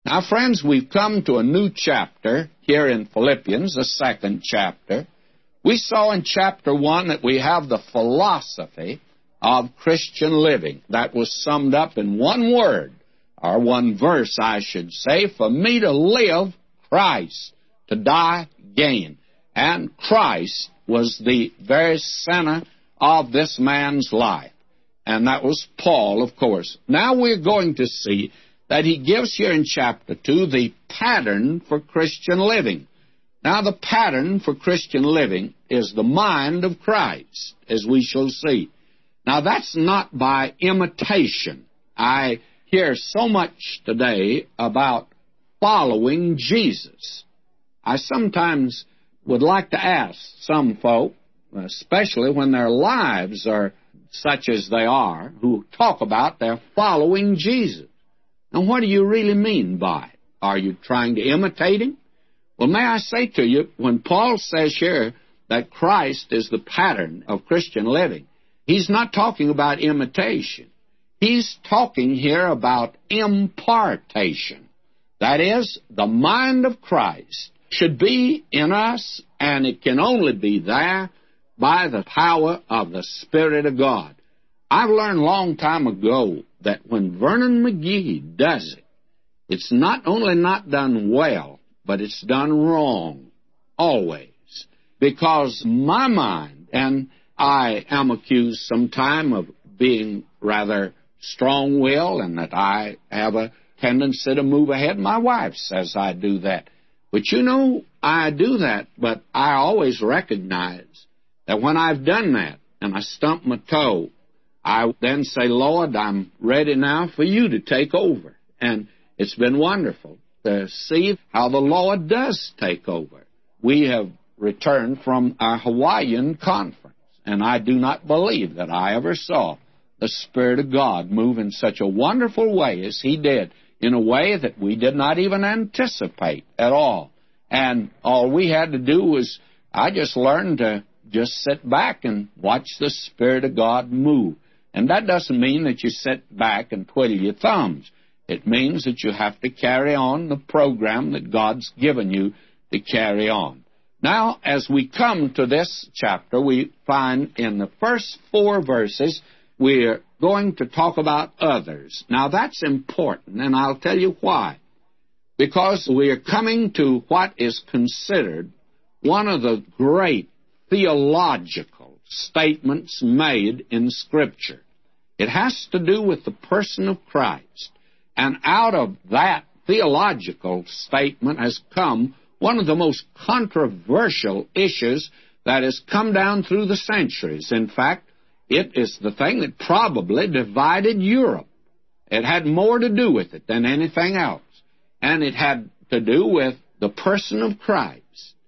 Now, friends, we've come to a new chapter here in Philippians, the second chapter. We saw in chapter 1 that we have the philosophy of Christian living. That was summed up in one word, or one verse, I should say. For me to live, Christ; to die, gain. And Christ was the very center of this man's life. And that was Paul, of course. Now we're going to see that he gives here in chapter 2 the pattern for Christian living. Now, the pattern for Christian living is the mind of Christ, as we shall see. Now, that's not by imitation. I hear so much today about following Jesus. I sometimes would like to ask some folk, especially when their lives are such as they are, who talk about they're following Jesus. Now, what do you really mean by it? Are you trying to imitate him? Well, may I say to you, when Paul says here that Christ is the pattern of Christian living, he's not talking about imitation. He's talking here about impartation. That is, the mind of Christ should be in us, and it can only be there by the power of the Spirit of God. I've learned a long time ago that when Vernon McGee does it, it's not only not done well, but it's done wrong, always. Because my mind, and I am accused sometime of being rather strong-willed and that I have a tendency to move ahead. My wife says I do that. But you know, I do that, but I always recognize that when I've done that and I stump my toe, I then say, Lord, I'm ready now for you to take over. And it's been wonderful to see how the Lord does take over. We have returned from our Hawaiian conference, and I do not believe that I ever saw the Spirit of God move in such a wonderful way as He did, in a way that we did not even anticipate at all. And all we had to do was, I just learned to just sit back and watch the Spirit of God move. And that doesn't mean that you sit back and twiddle your thumbs. It means that you have to carry on the program that God's given you to carry on. Now, as we come to this chapter, we find in the first 4 verses, we're going to talk about others. Now, that's important, and I'll tell you why. Because we are coming to what is considered one of the great theological statements made in Scripture. It has to do with the person of Christ. And out of that theological statement has come one of the most controversial issues that has come down through the centuries. In fact, it is the thing that probably divided Europe. It had more to do with it than anything else. And it had to do with the person of Christ.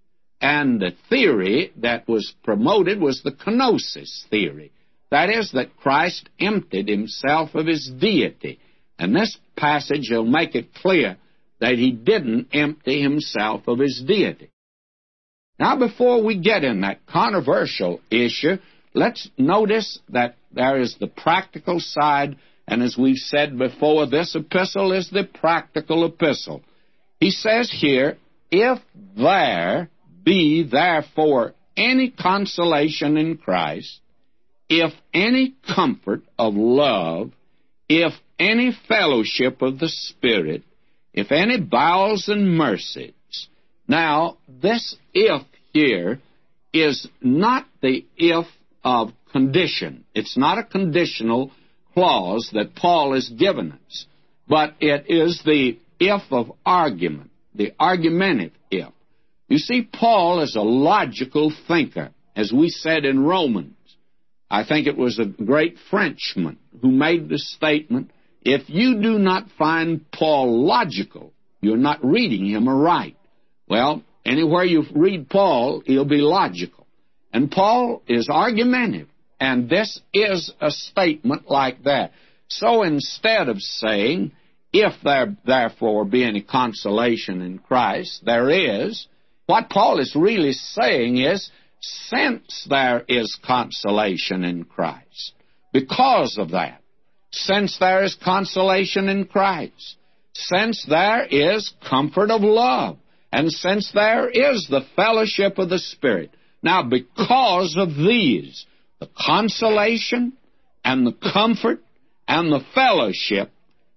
And the theory that was promoted was the kenosis theory. That is, that Christ emptied himself of his deity. And this passage will make it clear that he didn't empty himself of his deity. Now, before we get in that controversial issue, let's notice that there is the practical side, and as we've said before, this epistle is the practical epistle. He says here, if there be therefore any consolation in Christ, if any comfort of love, if any fellowship of the Spirit, if any bowels and mercies. Now, this if here is not the if of condition. It's not a conditional clause that Paul has given us, but it is the if of argument, the argumentative if. You see, Paul is a logical thinker, as we said in Romans. I think it was a great Frenchman who made the statement, if you do not find Paul logical, you're not reading him aright. Well, anywhere you read Paul, he'll be logical. And Paul is argumentative, and this is a statement like that. So instead of saying, if there therefore be any consolation in Christ, there is, what Paul is really saying is, since there is consolation in Christ, because of that, since there is consolation in Christ, since there is comfort of love, and since there is the fellowship of the Spirit. Now, because of these, the consolation and the comfort and the fellowship,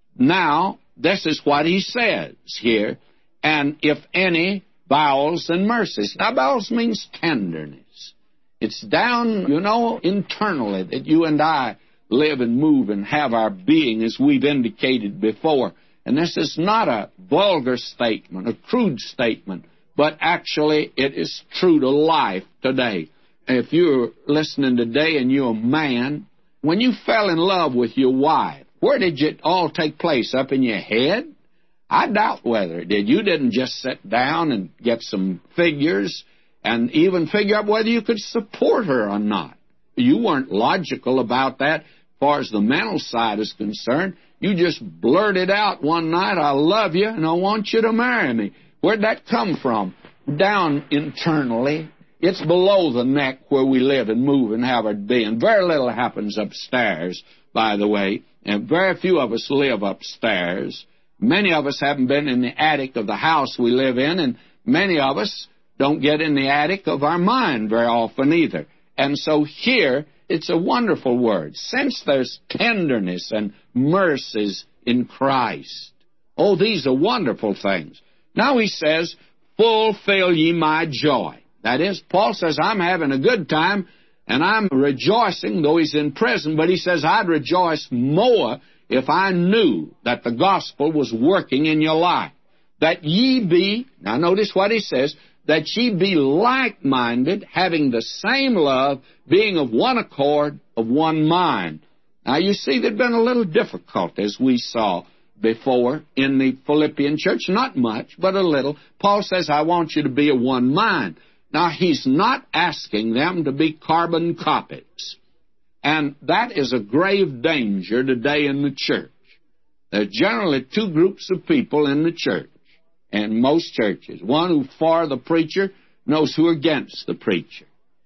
now, this is what he says here, and if any, bowels and mercies. Now, bowels means tenderness. It's down, internally that you and I live and move and have our being, as we've indicated before. And this is not a vulgar statement, a crude statement, but actually it is true to life today. If you're listening today and you're a man, when you fell in love with your wife, where did it all take place? Up in your head? I doubt whether it did. You didn't just sit down and get some figures and even figure out whether you could support her or not. You weren't logical about that as far as the mental side is concerned. You just blurted out one night, I love you and I want you to marry me. Where'd that come from? Down internally. It's below the neck where we live and move and have our being. Very little happens upstairs, by the way, and very few of us live upstairs. Many of us haven't been in the attic of the house we live in, and many of us don't get in the attic of our mind very often either. And so here, it's a wonderful word. Since there's tenderness and mercies in Christ. Oh, these are wonderful things. Now he says, fulfill ye my joy. That is, Paul says, I'm having a good time, and I'm rejoicing, though he's in prison, but he says, I'd rejoice more if I knew that the gospel was working in your life. That ye be, now notice what he says, that ye be like-minded, having the same love, being of one accord, of one mind. Now you see, there'd been a little difficulty, as we saw before in the Philippian church. Not much, but a little. Paul says, I want you to be of one mind. Now, he's not asking them to be carbon copies. And that is a grave danger today in the church. There are generally two groups of people in the church, in most churches. One who for the preacher, knows who against the preacher.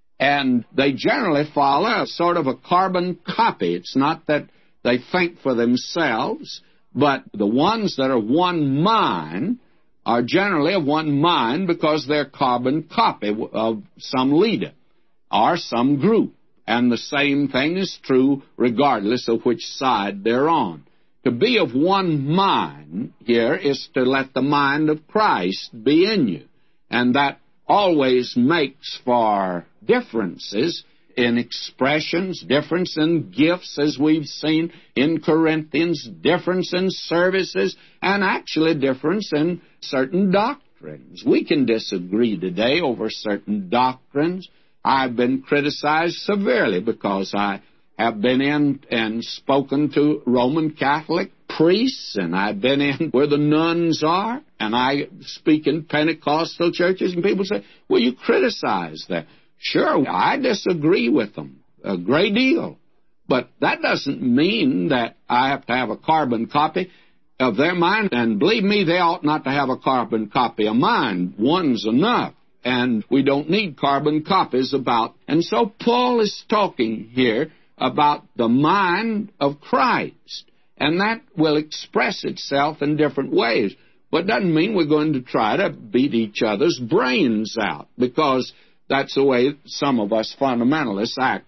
And they generally follow a sort of a carbon copy. It's not that they think for themselves, but the ones that are one mind are generally of one mind because they're carbon copy of some leader or some group. And the same thing is true regardless of which side they're on. To be of one mind here is to let the mind of Christ be in you. And that always makes for differences in expressions, difference in gifts, as we've seen in Corinthians, difference in services, and actually difference in certain doctrines. We can disagree today over certain doctrines. I've been criticized severely because I have been in and spoken to Roman Catholic priests, and I've been in where the nuns are, and I speak in Pentecostal churches, and people say, well, you criticize that. Sure, I disagree with them a great deal, but that doesn't mean that I have to have a carbon copy of their mind, and believe me, they ought not to have a carbon copy of mine. One's enough, and we don't need carbon copies about. And so Paul is talking here about the mind of Christ, and that will express itself in different ways, but doesn't mean we're going to try to beat each other's brains out, because that's the way some of us fundamentalists act.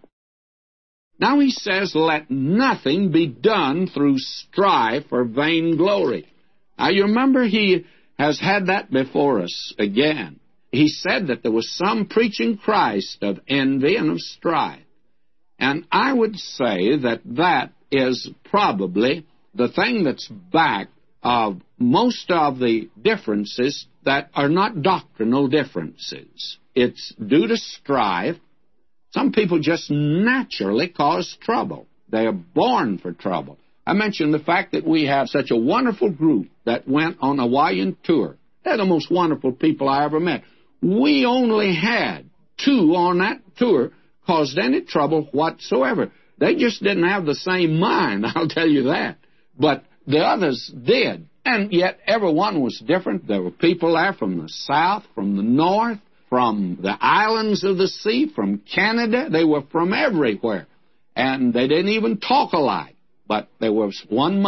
Now he says, let nothing be done through strife or vainglory. Now you remember he has had that before us again. He said that there was some preaching Christ of envy and of strife. And I would say that that is probably the thing that's back of most of the differences that are not doctrinal differences. It's due to strife. Some people just naturally cause trouble. They are born for trouble. I mentioned the fact that we have such a wonderful group that went on a Hawaiian tour. They're the most wonderful people I ever met. We only had 2 on that tour caused any trouble whatsoever. They just didn't have the same mind, I'll tell you that. But the others did. And yet everyone was different. There were people there from the south, from the north, from the islands of the sea, from Canada. They were from everywhere. And they didn't even talk alike, but there was one mind.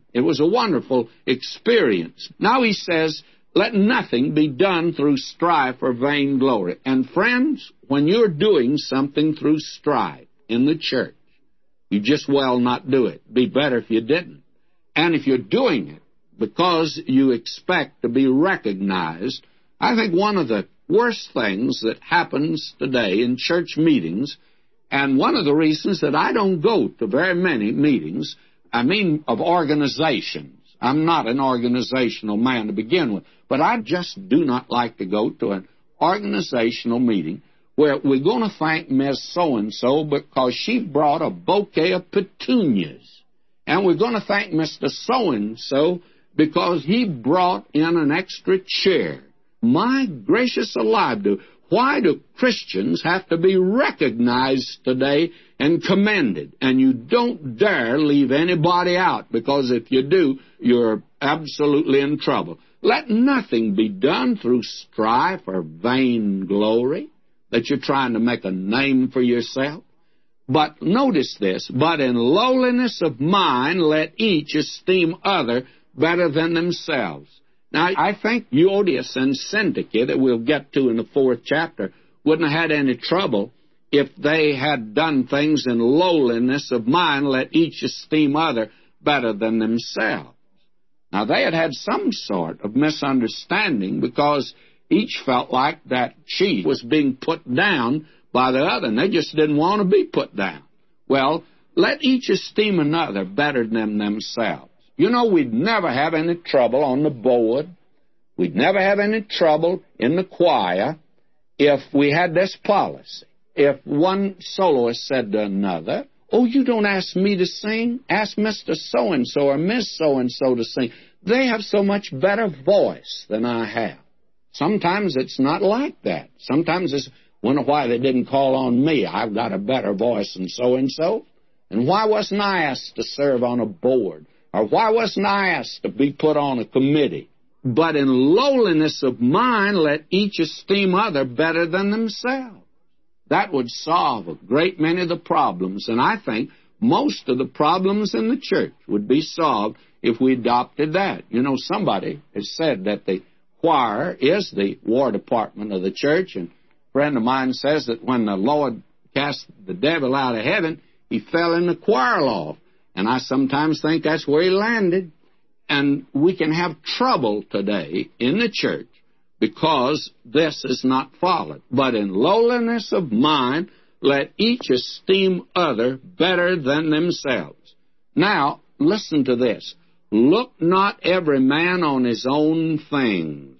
It was a wonderful experience. Now he says, let nothing be done through strife or vainglory. And friends, when you're doing something through strife in the church, you just well not do it. It'd be better if you didn't. And if you're doing it because you expect to be recognized, I think one of the worst things that happens today in church meetings, and one of the reasons that I don't go to very many meetings, I mean of organizations. I'm not an organizational man to begin with, but I just do not like to go to an organizational meeting where we're going to thank Miss So-and-so because she brought a bouquet of petunias. And we're going to thank Mr. So-and-so because he brought in an extra chair. My gracious alive, why do Christians have to be recognized today and commended? And you don't dare leave anybody out, because if you do, you're absolutely in trouble. Let nothing be done through strife or vainglory, that you're trying to make a name for yourself. But notice this, but in lowliness of mind let each esteem other better than themselves. Now, I think Euodias and Syntyche, that we'll get to in the 4th chapter, wouldn't have had any trouble if they had done things in lowliness of mind, let each esteem other better than themselves. Now, they had some sort of misunderstanding because each felt like that she was being put down by the other, and they just didn't want to be put down. Well, let each esteem another better than themselves. You know, we'd never have any trouble on the board. We'd never have any trouble in the choir if we had this policy. If one soloist said to another, oh, you don't ask me to sing? Ask Mr. So-and-so or Miss So-and-so to sing. They have so much better voice than I have. Sometimes it's not like that. Sometimes it's, wonder why they didn't call on me. I've got a better voice than so-and-so. And why wasn't I asked to serve on a board? Or why wasn't I asked to be put on a committee? But in lowliness of mind, let each esteem other better than themselves. That would solve a great many of the problems. And I think most of the problems in the church would be solved if we adopted that. You know, somebody has said that the choir is the war department of the church. And a friend of mine says that when the Lord cast the devil out of heaven, he fell in the choir loft. And I sometimes think that's where he landed. And we can have trouble today in the church because this is not followed. But in lowliness of mind, let each esteem other better than themselves. Now, listen to this. Look not every man on his own things.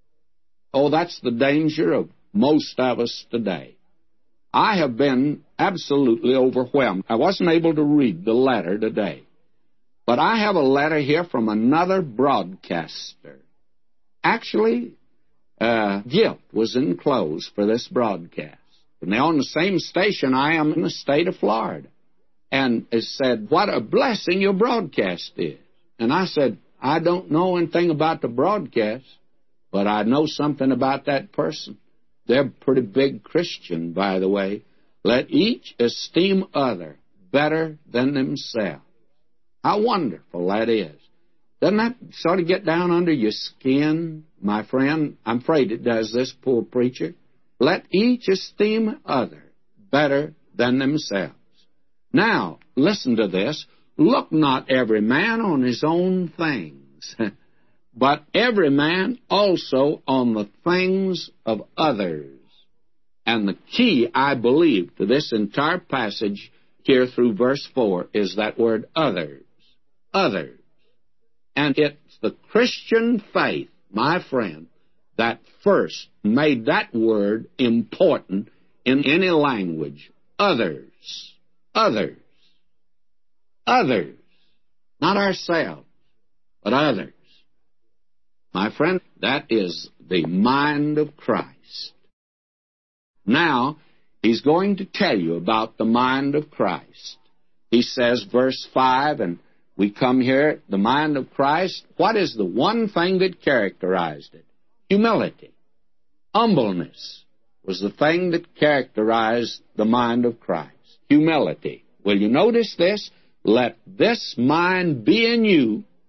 Oh, that's the danger of most of us today. I have been absolutely overwhelmed. I wasn't able to read the letter today. But I have a letter here from another broadcaster. Actually, gift was enclosed for this broadcast. And they're on the same station I am in the state of Florida. And it said, what a blessing your broadcast is. And I said, I don't know anything about the broadcast, but I know something about that person. They're a pretty big Christian, by the way. Let each esteem other better than themselves. How wonderful that is. Doesn't that sort of get down under your skin, my friend? I'm afraid it does, this poor preacher. Let each esteem other better than themselves. Now, listen to this. Look not every man on his own things, but every man also on the things of others. And the key, I believe, to this entire passage here through verse 4 is that word others. Others. And it's the Christian faith, my friend, that first made that word important in any language. Others. Others. Others. Not ourselves, but others. My friend, that is the mind of Christ. Now, he's going to tell you about the mind of Christ. He says, verse 5, and we come here, the mind of Christ. What is the one thing that characterized it? Humility. Humbleness was the thing that characterized the mind of Christ. Humility. Will you notice this? Let this mind be in you,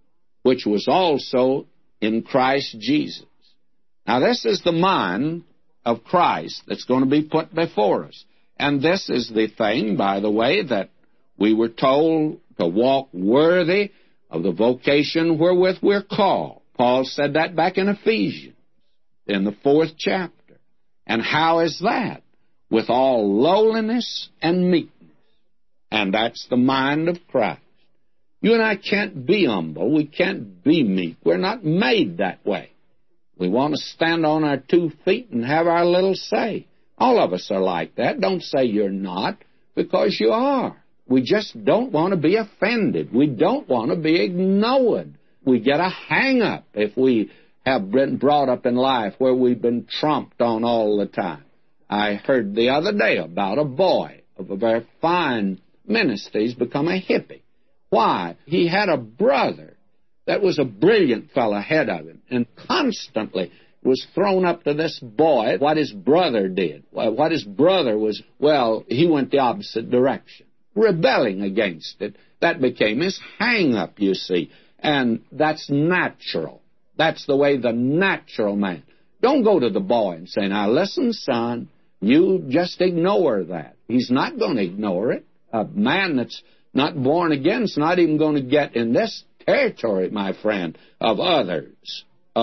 which was also in Christ Jesus. Now, this is the mind of Christ that's going to be put before us. And this is the thing, by the way, that we were told to walk worthy of the vocation wherewith we're called. Paul said that back in Ephesians, in the 4th chapter. And how is that? With all lowliness and meekness. And that's the mind of Christ. You and I can't be humble. We can't be meek. We're not made that way. We want to stand on our 2 feet and have our little say. All of us are like that. Don't say you're not, because you are. We just don't want to be offended. We don't want to be ignored. We get a hang-up if we have been brought up in life where we've been trumped on all the time. I heard the other day about a boy of a very fine minister. He's become a hippie. Why? He had a brother that was a brilliant fellow ahead of him, and constantly was thrown up to this boy what his brother did. What his brother was, well, he went the opposite direction, rebelling against it. That became his hang-up, you see, and that's natural. That's the way the natural man. Don't go to the boy and say, now listen, son, you just ignore that. He's not going to ignore it. A man that's not born again is not even going to get in this territory, my friend, of others.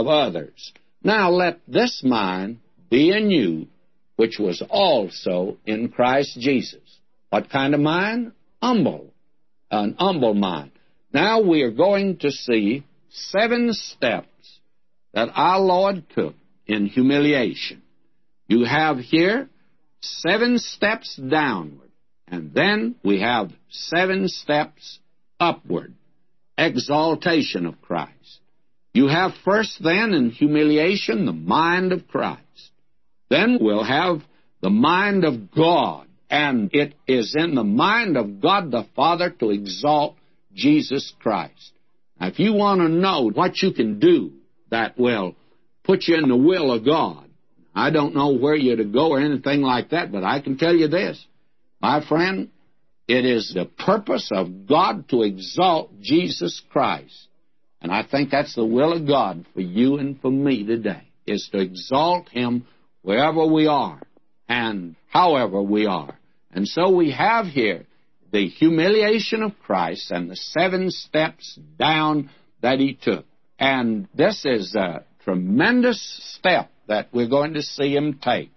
Now let this mind be in you, which was also in Christ Jesus. What kind of mind? Humble. An humble mind. Now we are going to see 7 steps that our Lord took in humiliation. You have here 7 steps downward, and then we have 7 steps upward. Exaltation of Christ. You have first then in humiliation the mind of Christ. Then we'll have the mind of God, and it is in the mind of God the Father to exalt Jesus Christ. Now, if you want to know what you can do that will put you in the will of God, I don't know where you're to go or anything like that, but I can tell you this, my friend, it is the purpose of God to exalt Jesus Christ. And I think that's the will of God for you and for me today, is to exalt Him wherever we are and however we are. And so we have here the humiliation of Christ and the 7 steps down that He took. And this is a tremendous step that we're going to see Him take.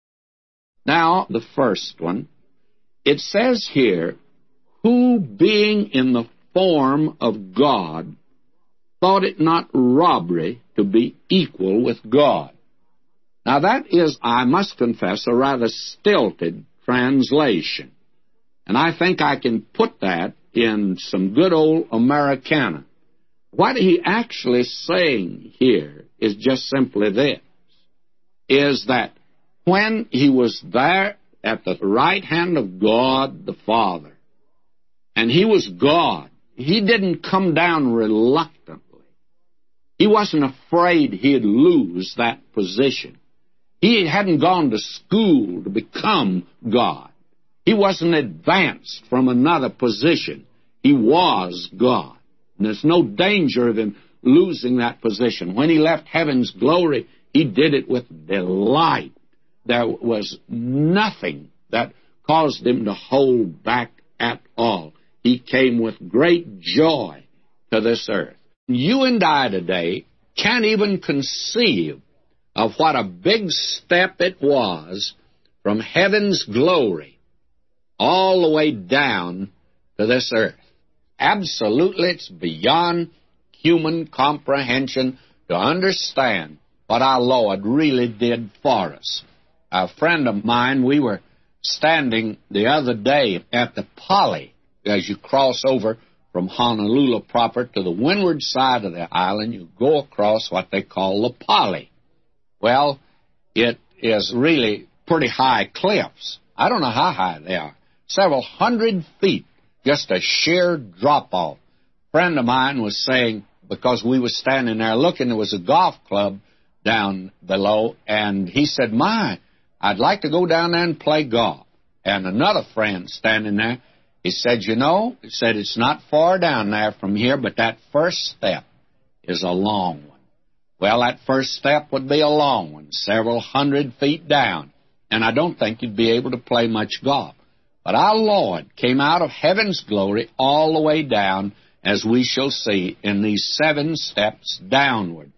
Now, the first one, it says here, who being in the form of God, thought it not robbery to be equal with God. Now that is, I must confess, a rather stilted translation. And I think I can put that in some good old Americana. What he actually is saying here is just simply this, is that when he was there at the right hand of God the Father, and he was God, he didn't come down reluctantly. He wasn't afraid he'd lose that position. He hadn't gone to school to become God. He wasn't advanced from another position. He was God. And there's no danger of him losing that position. When he left heaven's glory, he did it with delight. There was nothing that caused him to hold back at all. He came with great joy to this earth. You and I today can't even conceive of what a big step it was from heaven's glory all the way down to this earth. Absolutely, it's beyond human comprehension to understand what our Lord really did for us. A friend of mine, we were standing the other day at the Poly, as you cross over from Honolulu proper to the windward side of the island, you go across what they call the Poly. Well, it is really pretty high cliffs. I don't know how high they are. Several hundred feet, just a sheer drop-off. A friend of mine was saying, because we were standing there looking, there was a golf club down below, and he said, my, I'd like to go down there and play golf. And another friend standing there, he said, you know, he said, it's not far down there from here, but that first step, is a long one. Well, that first step would be a long one, several 100 feet down, and I don't think you'd be able to play much golf. But our Lord came out of heaven's glory all the way down, as we shall see in these 7 steps downward.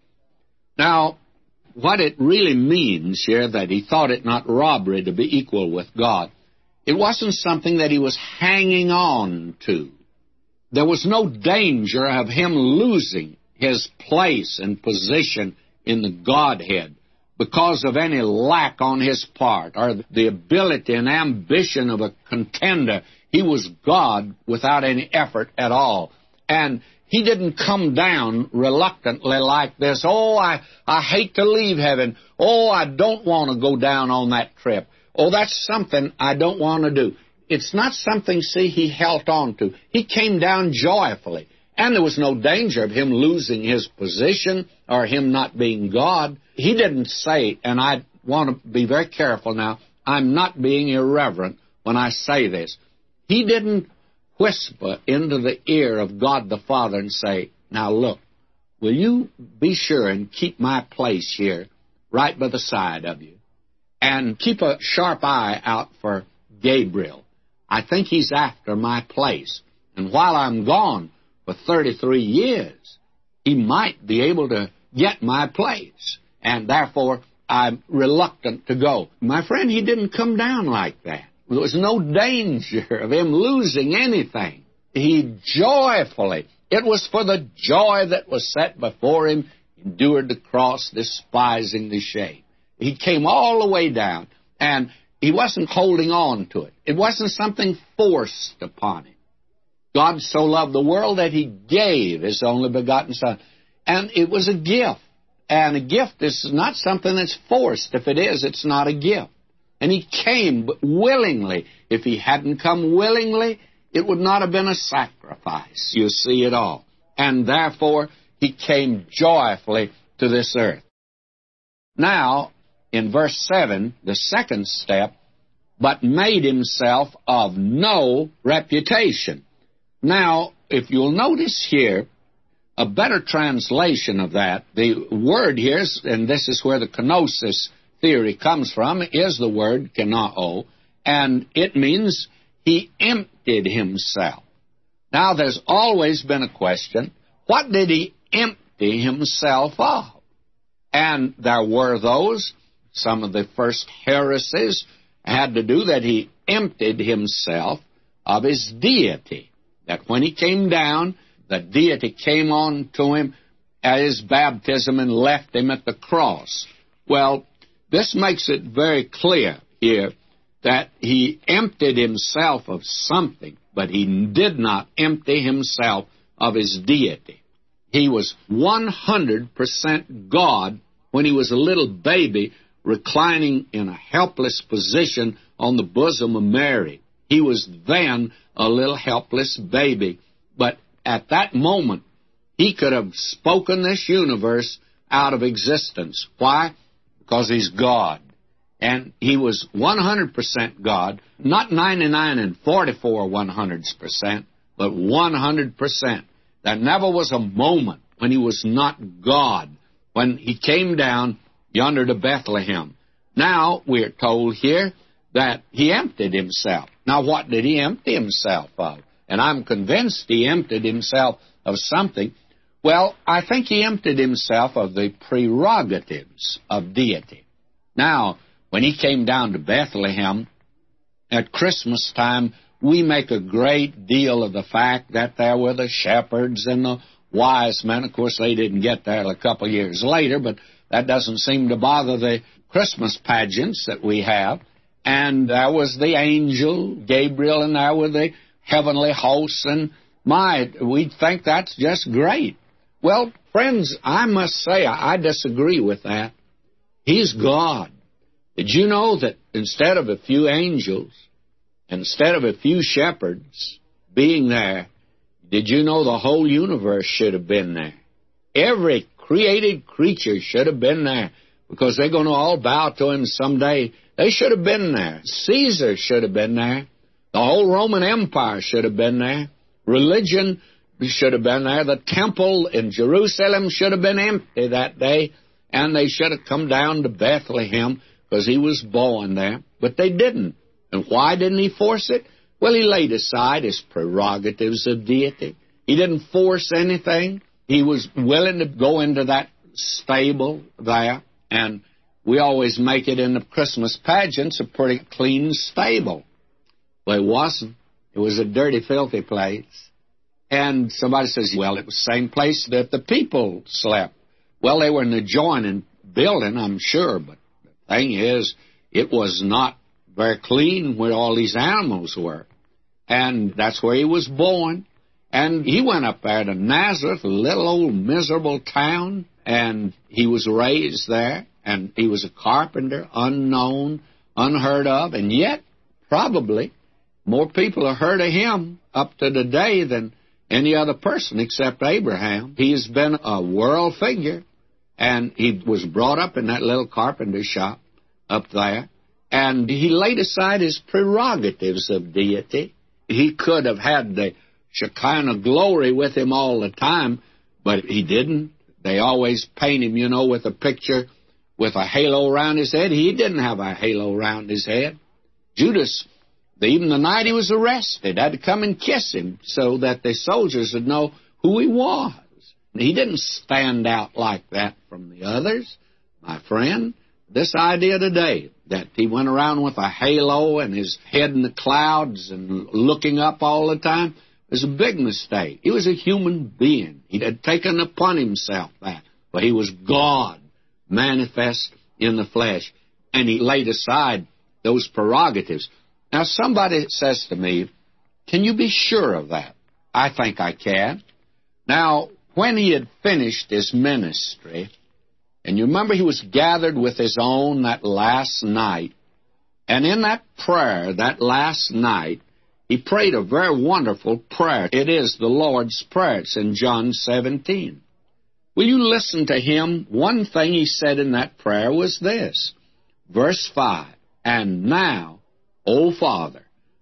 Now, what it really means here, that he thought it not robbery to be equal with God, it wasn't something that he was hanging on to. There was no danger of him losing his place and position in the Godhead because of any lack on his part or the ability and ambition of a contender. He was God without any effort at all. And he didn't come down reluctantly like this. Oh, I hate to leave heaven. Oh, I don't want to go down on that trip. Oh, that's something I don't want to do. It's not something, see, he held on to. He came down joyfully. And there was no danger of him losing his position or him not being God. He didn't say, and I want to be very careful now, I'm not being irreverent when I say this. He didn't whisper into the ear of God the Father and say, now look, will you be sure and keep my place here right by the side of you? And keep a sharp eye out for Gabriel. I think he's after my place. And while I'm gone for 33 years, he might be able to get my place. And therefore, I'm reluctant to go. My friend, he didn't come down like that. There was no danger of him losing anything. He joyfully, it was for the joy that was set before him, endured the cross, despising the shame. He came all the way down, and he wasn't holding on to it. It wasn't something forced upon him. God so loved the world that he gave his only begotten Son. And it was a gift. And a gift is not something that's forced. If it is, it's not a gift. And he came willingly. If he hadn't come willingly, it would not have been a sacrifice. You see it all. And therefore, he came joyfully to this earth. Now, in verse 7, the second step, but made himself of no reputation. Now, if you'll notice here, a better translation of that, the word here, and this is where the kenosis theory comes from, is the word kenao, and it means he emptied himself. Now, there's always been a question, what did he empty himself of? And there were those, some of the first heresies had to do that he emptied himself of his deity. That when he came down, the deity came on to him at his baptism and left him at the cross. Well, this makes it very clear here that he emptied himself of something, but he did not empty himself of his deity. He was 100% God when he was a little baby reclining in a helpless position on the bosom of Mary. He was then a little helpless baby. But at that moment, he could have spoken this universe out of existence. Why? Because he's God. And he was 100% God, not 99 and 44 100%, but 100%. There never was a moment when he was not God, when he came down yonder to Bethlehem. Now, we're told here that he emptied himself. Now, what did he empty himself of? And I'm convinced he emptied himself of something. Well, I think he emptied himself of the prerogatives of deity. Now, when he came down to Bethlehem, at Christmas time, we make a great deal of the fact that there were the shepherds and the wise men. Of course, they didn't get there a couple years later, but that doesn't seem to bother the Christmas pageants that we have. And there was the angel, Gabriel, and there were the heavenly hosts, and we think that's just great. Well, friends, I must say, I disagree with that. He's God. Did you know that instead of a few angels, instead of a few shepherds being there, did you know the whole universe should have been there? Every created creature should have been there, because they're going to all bow to him someday. They should have been there. Caesar should have been there. The whole Roman Empire should have been there. Religion should have been there. The temple in Jerusalem should have been empty that day, and they should have come down to Bethlehem because he was born there. But they didn't. And why didn't he force it? Well, he laid aside his prerogatives of deity. He didn't force anything. He was willing to go into that stable there, and we always make it in the Christmas pageants a pretty clean stable. Well, it wasn't. It was a dirty, filthy place. And somebody says, well, it was the same place that the people slept. Well, they were in the adjoining building, I'm sure, but the thing is, it was not very clean where all these animals were. And that's where he was born. And he went up there to Nazareth, a little old miserable town, and he was raised there, and he was a carpenter, unknown, unheard of, and yet probably more people have heard of him up to today than any other person except Abraham. He has been a world figure, and he was brought up in that little carpenter shop up there, and he laid aside his prerogatives of deity. He could have had the Shekinah glory with him all the time, but he didn't. They always paint him, with a picture with a halo around his head. He didn't have a halo around his head. Judas, even the night he was arrested, had to come and kiss him so that the soldiers would know who he was. He didn't stand out like that from the others, my friend. This idea today that he went around with a halo and his head in the clouds and looking up all the time was a big mistake. He was a human being. He had taken upon himself that. But he was God, manifest in the flesh. And he laid aside those prerogatives. Now, somebody says to me, can you be sure of that? I think I can. Now, when he had finished his ministry, and you remember he was gathered with his own that last night, and in that prayer, that last night, he prayed a very wonderful prayer. It is the Lord's Prayer. It's in John 17. Will you listen to him? One thing he said in that prayer was this, verse 5, and now, O Father,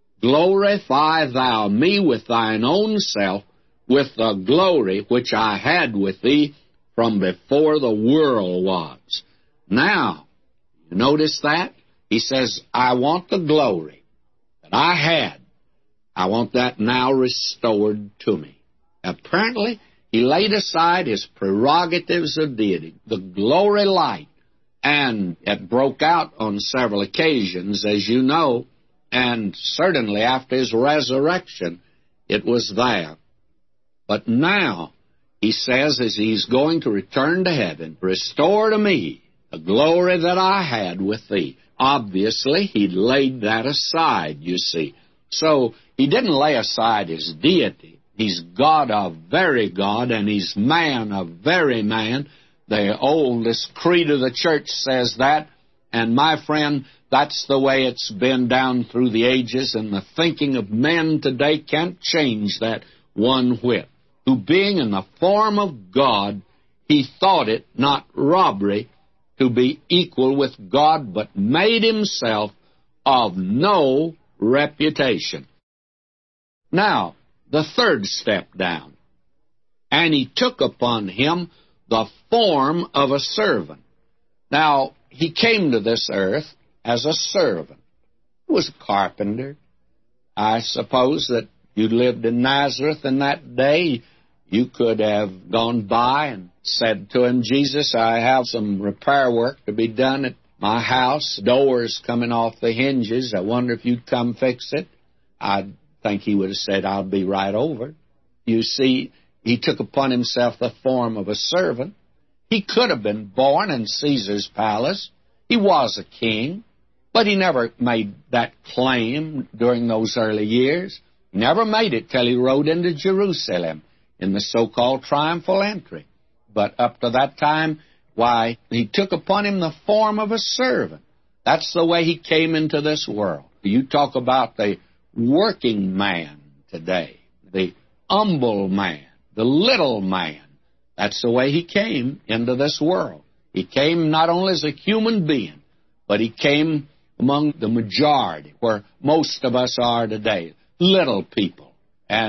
glorify thou me with thine own self, with the glory which I had with thee from before the world was. Now, you notice that? He says, I want the glory that I had. I want that now restored to me. Apparently, he laid aside his prerogatives of deity, the glory light, and it broke out on several occasions, as you know, and certainly after his resurrection, it was there. But now, he says, as he's going to return to heaven, restore to me the glory that I had with thee. Obviously, he laid that aside, you see. So, he didn't lay aside his deity. He's God of very God, and he's man of very man. The oldest creed of the church says that, and my friend, that's the way it's been down through the ages, and the thinking of men today can't change that one whit. Who, being in the form of God, he thought it not robbery to be equal with God, but made himself of no reputation. Now, the third step down. And he took upon him the form of a servant. Now, he came to this earth as a servant. He was a carpenter. I suppose that you lived in Nazareth in that day. You could have gone by and said to him, Jesus, I have some repair work to be done at my house. Doors coming off the hinges. I wonder if you'd come fix it. I think he would have said, I'll be right over. You see, he took upon himself the form of a servant. He could have been born in Caesar's palace. He was a king, but he never made that claim during those early years. He never made it till he rode into Jerusalem in the so-called triumphal entry. But up to that time, why, he took upon him the form of a servant. That's the way he came into this world. You talk about the working man today, the humble man, the little man. That's the way he came into this world. He came not only as a human being, but he came among the majority, where most of us are today, little people. And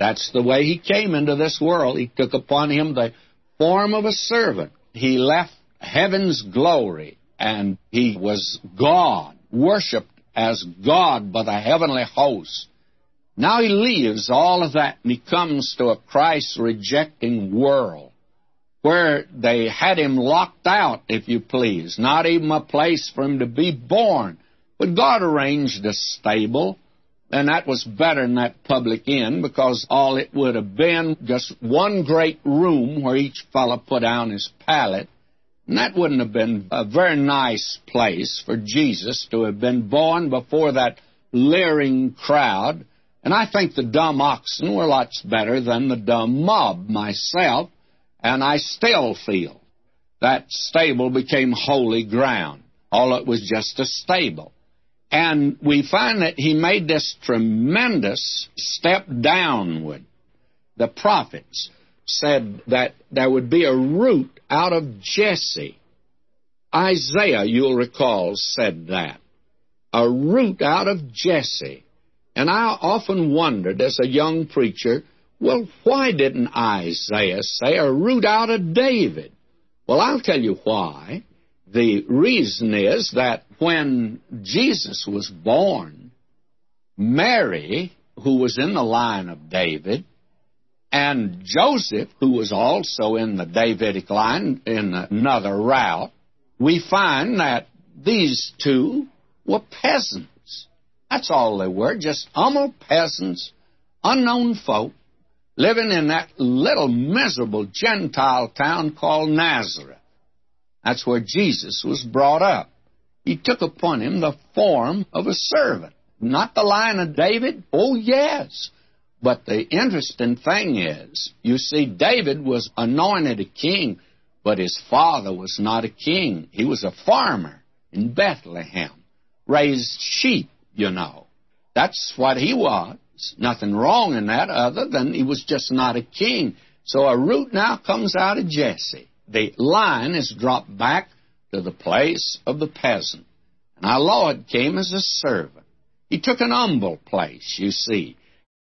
That's the way he came into this world. He took upon him the form of a servant. He left heaven's glory, and he was God, worshipped as God by the heavenly host. Now he leaves all of that, and he comes to a Christ-rejecting world, where they had him locked out, if you please, not even a place for him to be born. But God arranged a stable, and that was better than that public inn, because all it would have been just one great room where each fellow put down his pallet, and that wouldn't have been a very nice place for Jesus to have been born before that leering crowd. And I think the dumb oxen were lots better than the dumb mob myself, and I still feel that stable became holy ground. All it was just a stable. And we find that he made this tremendous step downward. The prophets said that there would be a root out of Jesse. Isaiah, you'll recall, said that. A root out of Jesse. And I often wondered as a young preacher, well, why didn't Isaiah say a root out of David? Well, I'll tell you why. The reason is that when Jesus was born, Mary, who was in the line of David, and Joseph, who was also in the Davidic line in another route, we find that these two were peasants. That's all they were, just humble peasants, unknown folk, living in that little miserable Gentile town called Nazareth. That's where Jesus was brought up. He took upon him the form of a servant. Not the line of David? Oh, yes. But the interesting thing is, you see, David was anointed a king, but his father was not a king. He was a farmer in Bethlehem, raised sheep, you know. That's what he was. Nothing wrong in that other than he was just not a king. So a root now comes out of Jesse. The line is dropped back to the place of the peasant. And our Lord came as a servant. He took an humble place, you see.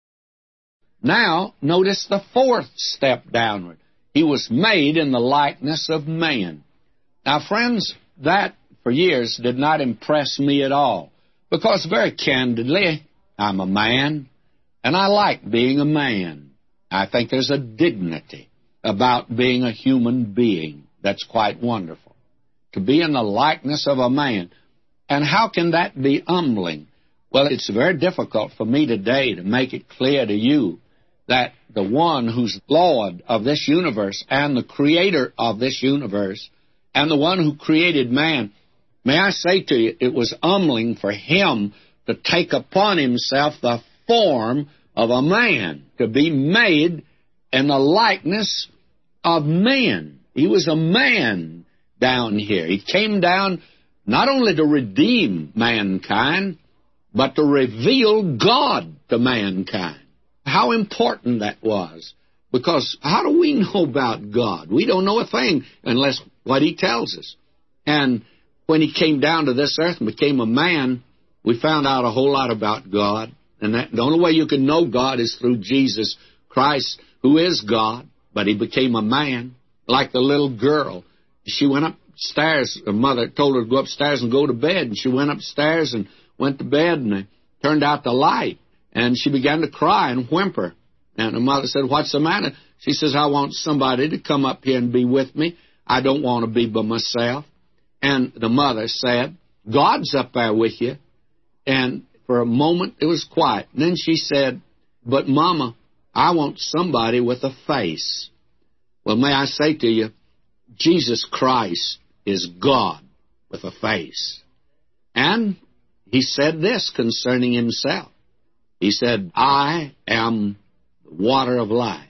Now, notice the fourth step downward. He was made in the likeness of man. Now, friends, that for years did not impress me at all, because very candidly, I'm a man, and I like being a man. I think there's a dignity about being a human being that's quite wonderful. To be in the likeness of a man. And how can that be humbling? Well, it's very difficult for me today to make it clear to you that the one who's Lord of this universe and the creator of this universe and the one who created man, may I say to you, it was humbling for him to take upon himself the form of a man, to be made in the likeness of men. He was a man down here. He came down not only to redeem mankind, but to reveal God to mankind. How important that was. Because how do we know about God? We don't know a thing unless what he tells us. And when he came down to this earth and became a man, we found out a whole lot about God. And the only way you can know God is through Jesus Christ, who is God. But he became a man, like the little girl. She went upstairs. Her mother told her to go upstairs and go to bed. And she went upstairs and went to bed, and they turned out the light. And she began to cry and whimper. And her mother said, "What's the matter?" She says, "I want somebody to come up here and be with me. I don't want to be by myself." And the mother said, "God's up there with you." And for a moment, it was quiet. And then she said, "But, Mama, I want somebody with a face." Well, may I say to you, Jesus Christ is God with a face. And he said this concerning himself. He said, "I am the water of life.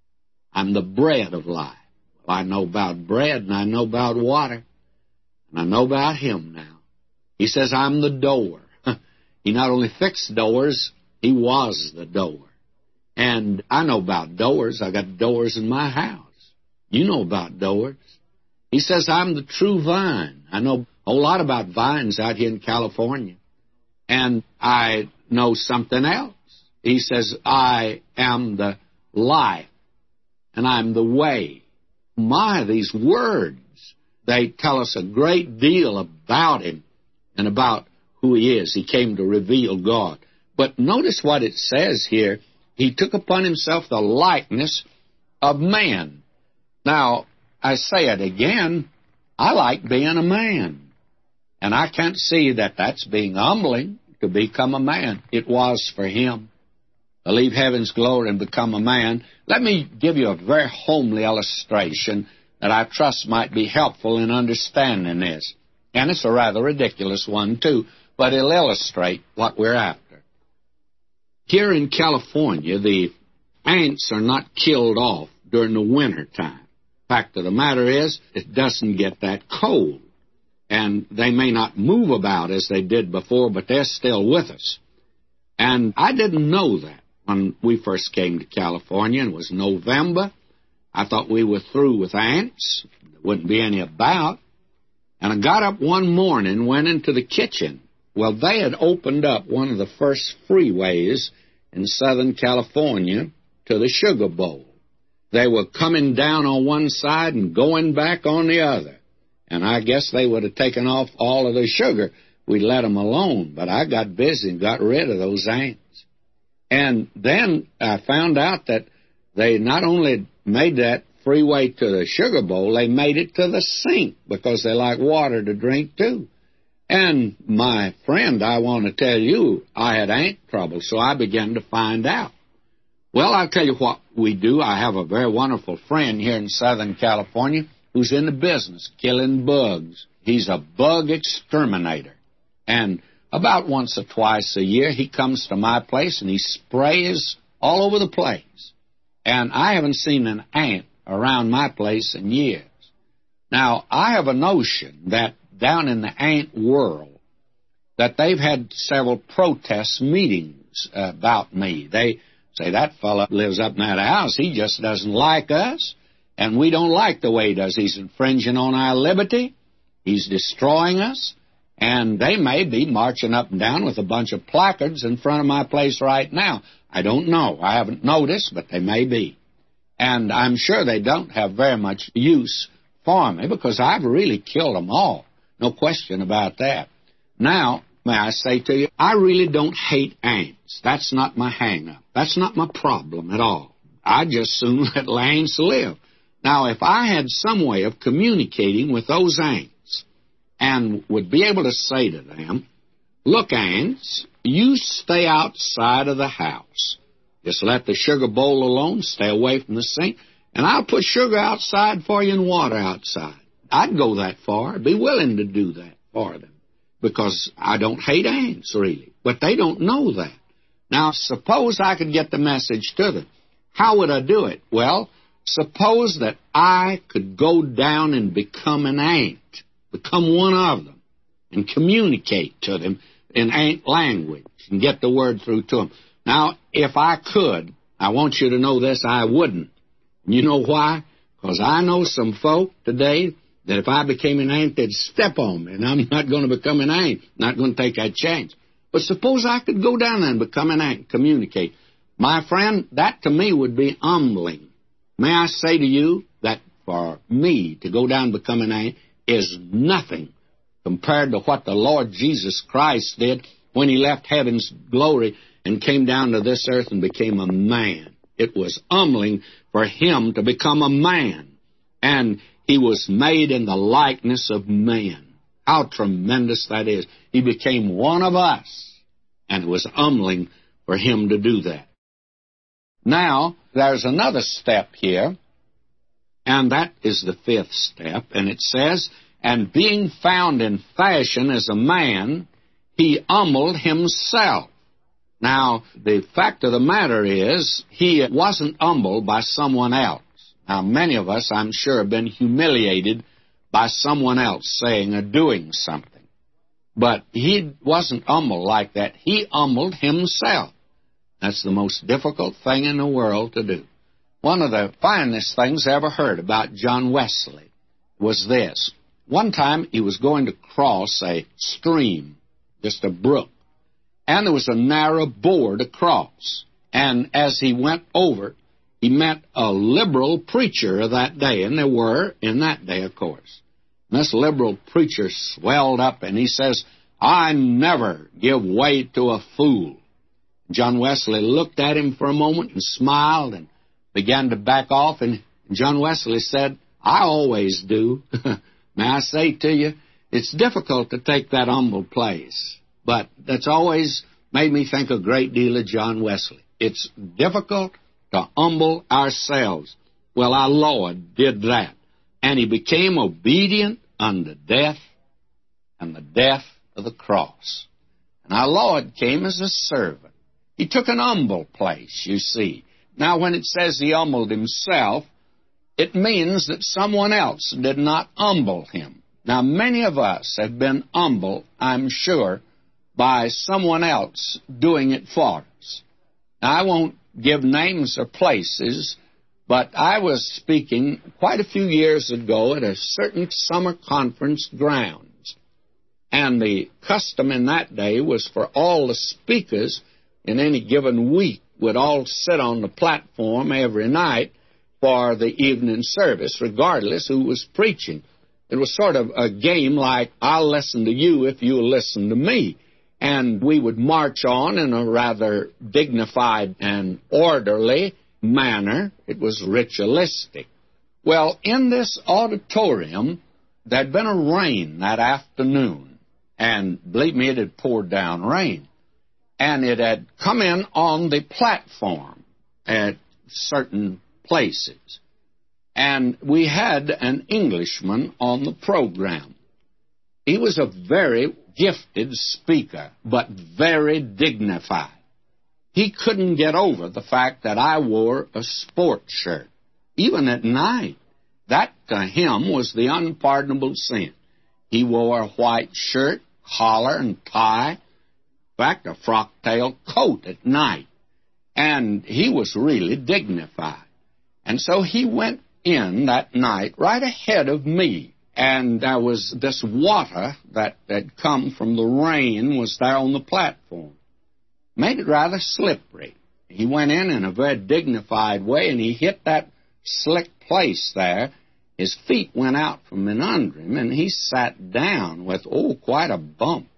I'm the bread of life." Well, I know about bread, and I know about water, and I know about him now. He says, "I'm the door." He not only fixed doors, he was the door. And I know about doors. I got doors in my house. You know about doors. He says, "I'm the true vine." I know a whole lot about vines out here in California. And I know something else. He says, I am the life, and I'm the way. My, these words, they tell us a great deal about him and about who he is. He came to reveal God. But notice what it says here. He took upon himself the likeness of man. Now, I say it again, I like being a man. And I can't see that that's being humbling to become a man. It was for him to leave heaven's glory and become a man. Let me give you a very homely illustration that I trust might be helpful in understanding this. And it's a rather ridiculous one, too, but it'll illustrate what we're after. Here in California, the ants are not killed off during the winter time. Fact of the matter is, it doesn't get that cold. And they may not move about as they did before, but they're still with us. And I didn't know that when we first came to California, and it was November. I thought we were through with ants. There wouldn't be any about. And I got up one morning, went into the kitchen. Well, they had opened up one of the first freeways in Southern California to the Sugar Bowl. They were coming down on one side and going back on the other. And I guess they would have taken off all of the sugar. We let them alone. But I got busy and got rid of those ants. And then I found out that they not only made that freeway to the Sugar Bowl, they made it to the sink because they like water to drink too. And my friend, I want to tell you, I had ant trouble, so I began to find out. Well, I'll tell you what we do. I have a very wonderful friend here in Southern California who's in the business, killing bugs. He's a bug exterminator. And about once or twice a year, he comes to my place and he sprays all over the place. And I haven't seen an ant around my place in years. Now, I have a notion that down in the ant world, that they've had several protest meetings about me. They say, that fellow lives up in that house. He just doesn't like us. And we don't like the way he does. He's infringing on our liberty. He's destroying us. And they may be marching up and down with a bunch of placards in front of my place right now. I don't know. I haven't noticed, but they may be. And I'm sure they don't have very much use for me because I've really killed them all. No question about that. Now, may I say to you, I really don't hate ants. That's not my hang-up. That's not my problem at all. I just soon let ants live. Now, if I had some way of communicating with those ants and would be able to say to them, look, ants, you stay outside of the house. Just let the sugar bowl alone, stay away from the sink, and I'll put sugar outside for you and water outside. I'd go that far. I'd be willing to do that for them because I don't hate ants, really. But they don't know that. Now, suppose I could get the message to them. How would I do it? Well, suppose that I could go down and become an ant, become one of them, and communicate to them in ant language and get the word through to them. Now, if I could, I want you to know this, I wouldn't. You know why? Because I know some folk today that if I became an ant, they'd step on me, and I'm not going to become an ant, not going to take that chance. But suppose I could go down there and become an ant, communicate. My friend, that to me would be humbling. May I say to you that for me to go down and become an ant is nothing compared to what the Lord Jesus Christ did when he left heaven's glory and came down to this earth and became a man. It was humbling for him to become a man. And he was made in the likeness of man. How tremendous that is. He became one of us. And it was humbling for him to do that. Now, there's another step here. And that is the fifth step. And it says, and being found in fashion as a man, he humbled himself. Now, the fact of the matter is, he wasn't humbled by someone else. Now, many of us, I'm sure, have been humiliated by someone else saying or doing something. But he wasn't humbled like that. He humbled himself. That's the most difficult thing in the world to do. One of the finest things I ever heard about John Wesley was this. One time he was going to cross a stream, just a brook, and there was a narrow board across. And as he went over, he met a liberal preacher of that day, and there were in that day, of course. And this liberal preacher swelled up, and he says, "I never give way to a fool." John Wesley looked at him for a moment and smiled and began to back off, and John Wesley said, "I always do." May I say to you, it's difficult to take that humble place, but that's always made me think a great deal of John Wesley. It's difficult to humble ourselves. Well, our Lord did that, and he became obedient unto death, and the death of the cross. And our Lord came as a servant. He took an humble place, you see. Now, when it says he humbled himself, it means that someone else did not humble him. Now, many of us have been humbled, I'm sure, by someone else doing it for us. Now, I won't give names or places, but I was speaking quite a few years ago at a certain summer conference grounds. And the custom in that day was for all the speakers in any given week would all sit on the platform every night for the evening service, regardless who was preaching. It was sort of a game like, I'll listen to you if you'll listen to me. And we would march on in a rather dignified and orderly manner. It was ritualistic. Well, in this auditorium, there'd been a rain that afternoon. And believe me, it had poured down rain. And it had come in on the platform at certain places. And we had an Englishman on the program. He was a very gifted speaker, but very dignified. He couldn't get over the fact that I wore a sports shirt, even at night. That, to him, was the unpardonable sin. He wore a white shirt, collar, and tie, in fact, a frock-tail coat at night. And he was really dignified. And so he went in that night right ahead of me. And there was this water that had come from the rain was there on the platform. Made it rather slippery. He went in a very dignified way, and he hit that slick place there. His feet went out from in under him, and he sat down with, quite a bump.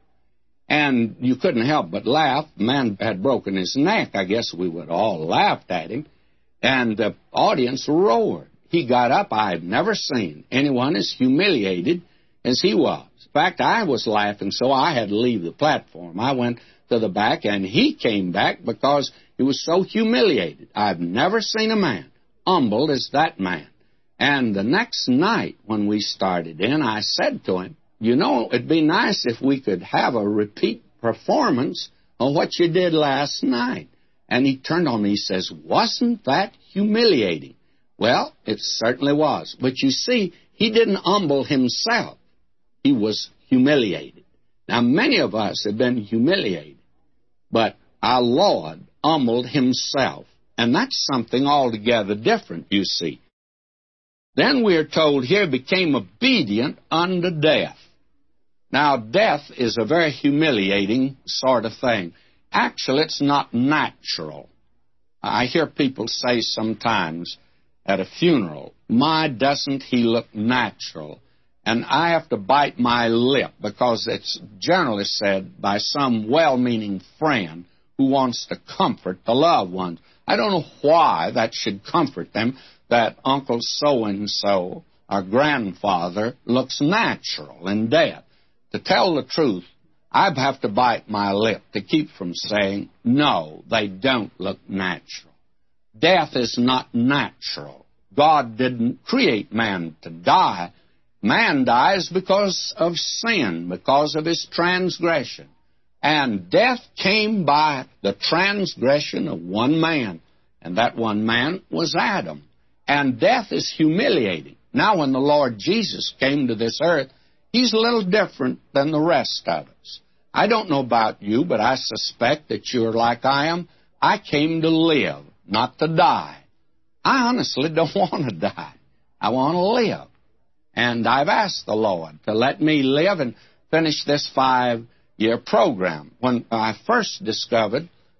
And you couldn't help but laugh. The man had broken his neck. I guess we would all laughed at him. And the audience roared. He got up. I've never seen anyone as humiliated as he was. In fact, I was laughing, so I had to leave the platform. I went to the back, and he came back because he was so humiliated. I've never seen a man humbled as that man. And the next night when we started in, I said to him, you know, it'd be nice if we could have a repeat performance of what you did last night. And he turned on me, he says, wasn't that humiliating? Well, it certainly was. But you see, he didn't humble himself. He was humiliated. Now, many of us have been humiliated, but our Lord humbled himself. And that's something altogether different, you see. Then we are told here, became obedient unto death. Now, death is a very humiliating sort of thing. Actually, it's not natural. I hear people say sometimes at a funeral, my, doesn't he look natural? And I have to bite my lip because it's generally said by some well-meaning friend who wants to comfort the loved ones. I don't know why that should comfort them, that Uncle so-and-so, our grandfather, looks natural in death. To tell the truth, I have to bite my lip to keep from saying, no, they don't look natural. Death is not natural. God didn't create man to die. Man dies because of sin, because of his transgression. And death came by the transgression of one man, and that one man was Adam. And death is humiliating. Now, when the Lord Jesus came to this earth, he's a little different than the rest of us. I don't know about you, but I suspect that you're like I am. I came to live, not to die. I honestly don't want to die. I want to live. And I've asked the Lord to let me live and finish this 5-year program. When I first discovered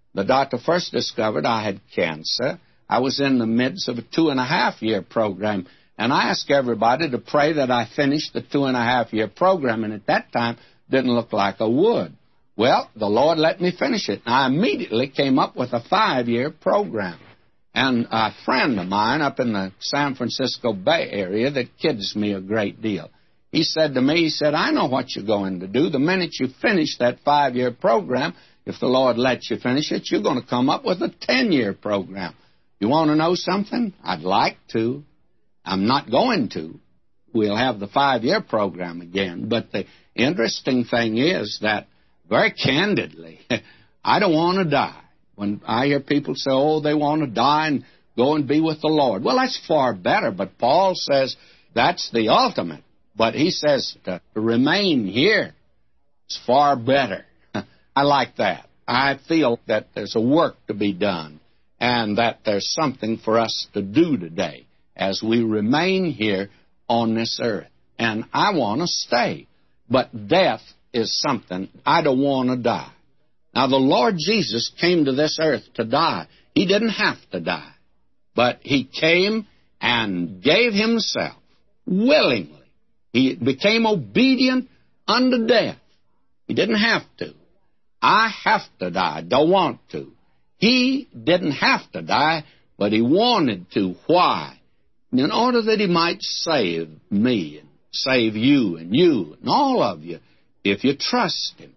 The doctor first discovered I had cancer. I was in the midst of a 2.5-year program, and I asked everybody to pray that I finished the 2.5-year program, and at that time, didn't look like I would. Well, the Lord let me finish it, and I immediately came up with a 5-year program. And a friend of mine up in the San Francisco Bay Area that kids me a great deal, he said to me, he said, I know what you're going to do. The minute you finish that 5-year program, if the Lord lets you finish it, you're going to come up with a 10-year program. You want to know something? I'd like to. I'm not going to. We'll have the 5-year program again. But the interesting thing is that, very candidly, I don't want to die. When I hear people say, oh, they want to die and go and be with the Lord. Well, that's far better, but Paul says that's the ultimate. But he says to remain here is far better. I like that. I feel that there's a work to be done and that there's something for us to do today as we remain here on this earth. And I want to stay. But death is something I don't want to die. Now, the Lord Jesus came to this earth to die. He didn't have to die. But He came and gave Himself willingly. He became obedient unto death. He didn't have to. I have to die. Don't want to. He didn't have to die, but He wanted to. Why? In order that He might save me and save you and all of you if you trust Him.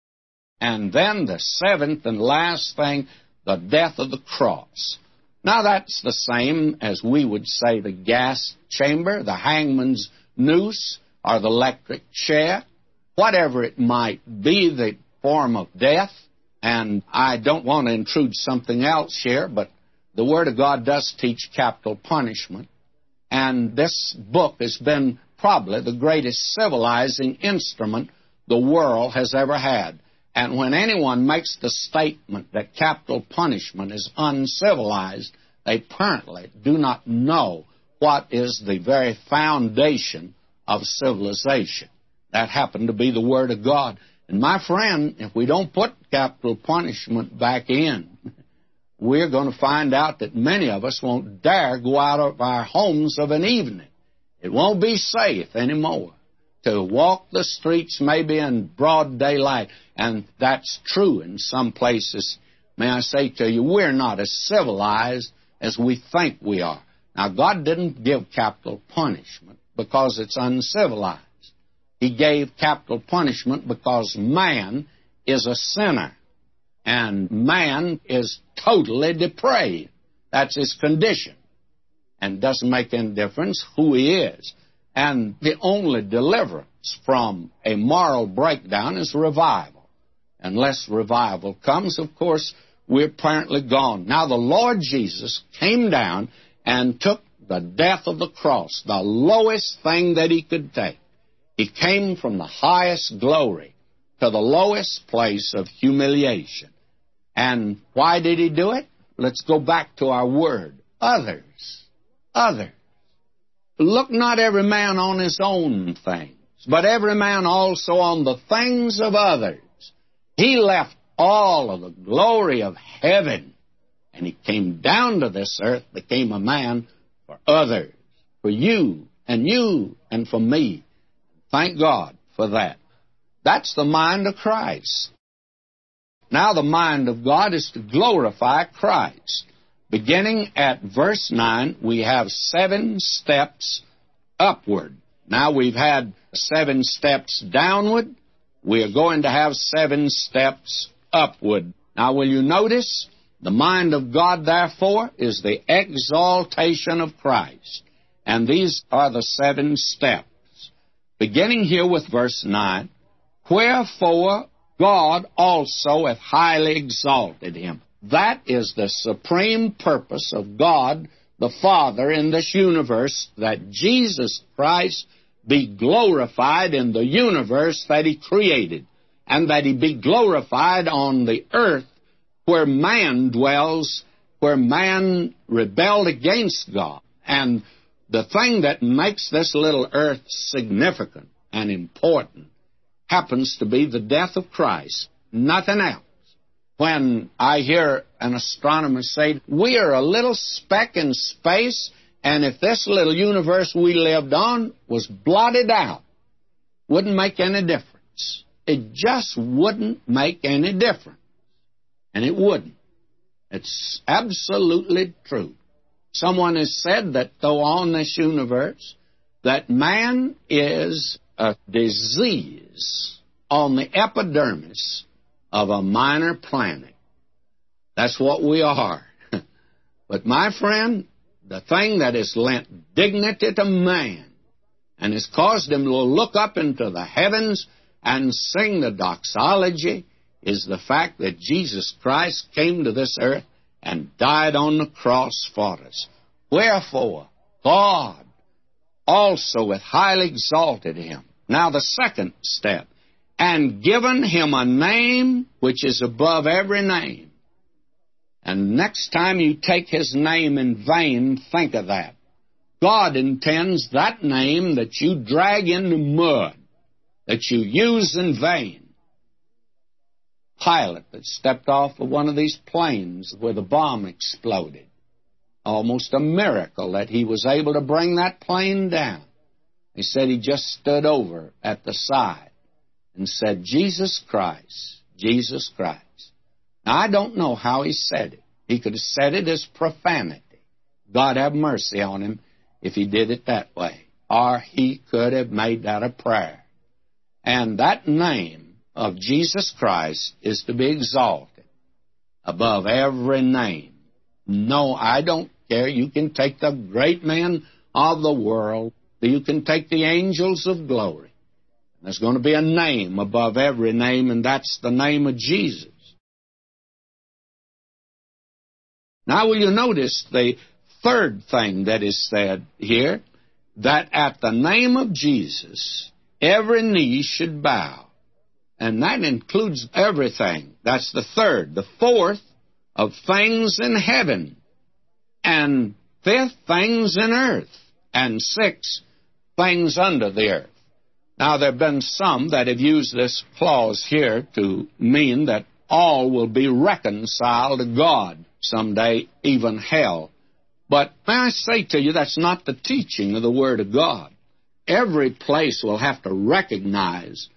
And then the seventh and last thing, the death of the cross. Now that's the same as we would say the gas chamber, the hangman's noose, or the electric chair, whatever it might be, the form of death. And I don't want to intrude something else here, but the Word of God does teach capital punishment. And this book has been probably the greatest civilizing instrument the world has ever had. And when anyone makes the statement that capital punishment is uncivilized, they apparently do not know what is the very foundation of civilization. That happened to be the Word of God. And my friend, if we don't put capital punishment back in, we're going to find out that many of us won't dare go out of our homes of an evening. It won't be safe anymore to walk the streets maybe in broad daylight. And that's true in some places. May I say to you, we're not as civilized as we think we are. Now, God didn't give capital punishment because it's uncivilized. He gave capital punishment because man is a sinner. And man is totally depraved. That's his condition. And it doesn't make any difference who he is. And the only deliverance from a moral breakdown is revival. Unless revival comes, of course, we're apparently gone. Now, the Lord Jesus came down and took the death of the cross, the lowest thing that He could take. He came from the highest glory to the lowest place of humiliation. And why did He do it? Let's go back to our word. Others. Others. Look not every man on his own things, but every man also on the things of others. He left all of the glory of heaven, and He came down to this earth, became a man for others, for you, and for me. Thank God for that. That's the mind of Christ. Now the mind of God is to glorify Christ. Beginning at verse 9, we have 7 steps upward. Now we've had 7 steps downward. We are going to have 7 steps upward. Now will you notice, the mind of God, therefore, is the exaltation of Christ. And these are the 7 steps. Beginning here with verse 9, wherefore God also hath highly exalted Him. That is the supreme purpose of God the Father in this universe, that Jesus Christ be glorified in the universe that He created, and that He be glorified on the earth where man dwells, where man rebelled against God. And the thing that makes this little earth significant and important happens to be the death of Christ, nothing else. when I hear an astronomer say, we are a little speck in space, and if this little universe we lived on was blotted out, wouldn't make any difference. It just wouldn't make any difference. And it wouldn't. It's absolutely true. Someone has said that though on this universe, that man is a disease on the epidermis of a minor planet. That's what we are. But my friend, the thing that has lent dignity to man and has caused him to look up into the heavens and sing the doxology is the fact that Jesus Christ came to this earth and died on the cross for us. Wherefore, God also hath highly exalted him. Now the second step, and given him a name which is above every name. And next time you take his name in vain, think of that. God intends that name that you drag into mud, that you use in vain. Pilot that stepped off of one of these planes where the bomb exploded. Almost a miracle that he was able to bring that plane down. He said he just stood over at the side and said, Jesus Christ, Jesus Christ. Now, I don't know how he said it. He could have said it as profanity. God have mercy on him if he did it that way. Or he could have made that a prayer. And that name of Jesus Christ is to be exalted above every name. No, I don't care. You can take the great men of the world. You can take the angels of glory. There's going to be a name above every name, and that's the name of Jesus. Now, will you notice the third thing that is said here? That at the name of Jesus, every knee should bow. And that includes everything. That's the third. The fourth, of things in heaven. And fifth, things in earth. And sixth, things under the earth. Now, there have been some that have used this clause here to mean that all will be reconciled to God someday, even hell. But may I say to you, that's not the teaching of the Word of God. Every place will have to recognize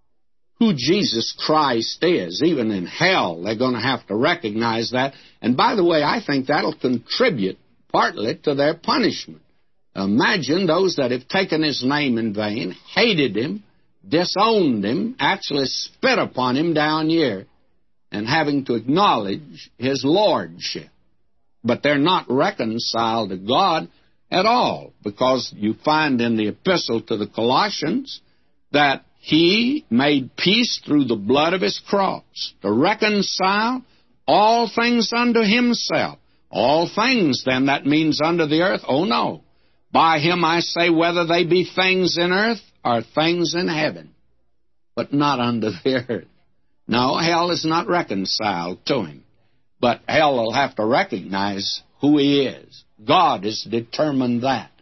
who Jesus Christ is. Even in hell, they're going to have to recognize that. And by the way, I think that'll contribute partly to their punishment. Imagine those that have taken his name in vain, hated him, disowned him, actually spit upon him down here, and having to acknowledge his lordship. But they're not reconciled to God at all, because you find in the epistle to the Colossians that he made peace through the blood of his cross, to reconcile all things unto himself. All things, then, that means under the earth? Oh, no. By him I say, whether they be things in earth or things in heaven, but not under the earth. No, hell is not reconciled to him. But hell will have to recognize who he is. God has determined that.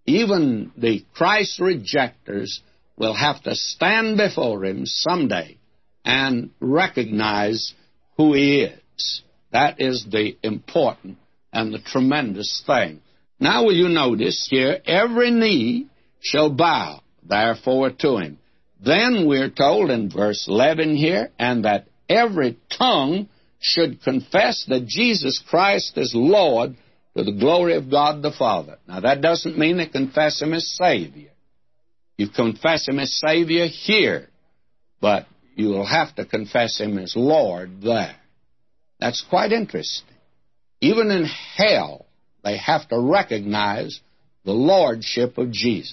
Even the Christ rejectors will have to stand before him someday and recognize who he is. That is the important and the tremendous thing. Now will you notice here, every knee shall bow, therefore, to him. Then we're told in verse 11 here, and that every tongue should confess that Jesus Christ is Lord to the glory of God the Father. Now that doesn't mean they confess him as Savior. You confess him as Savior here, but you will have to confess him as Lord there. That's quite interesting. Even in hell, they have to recognize the lordship of Jesus.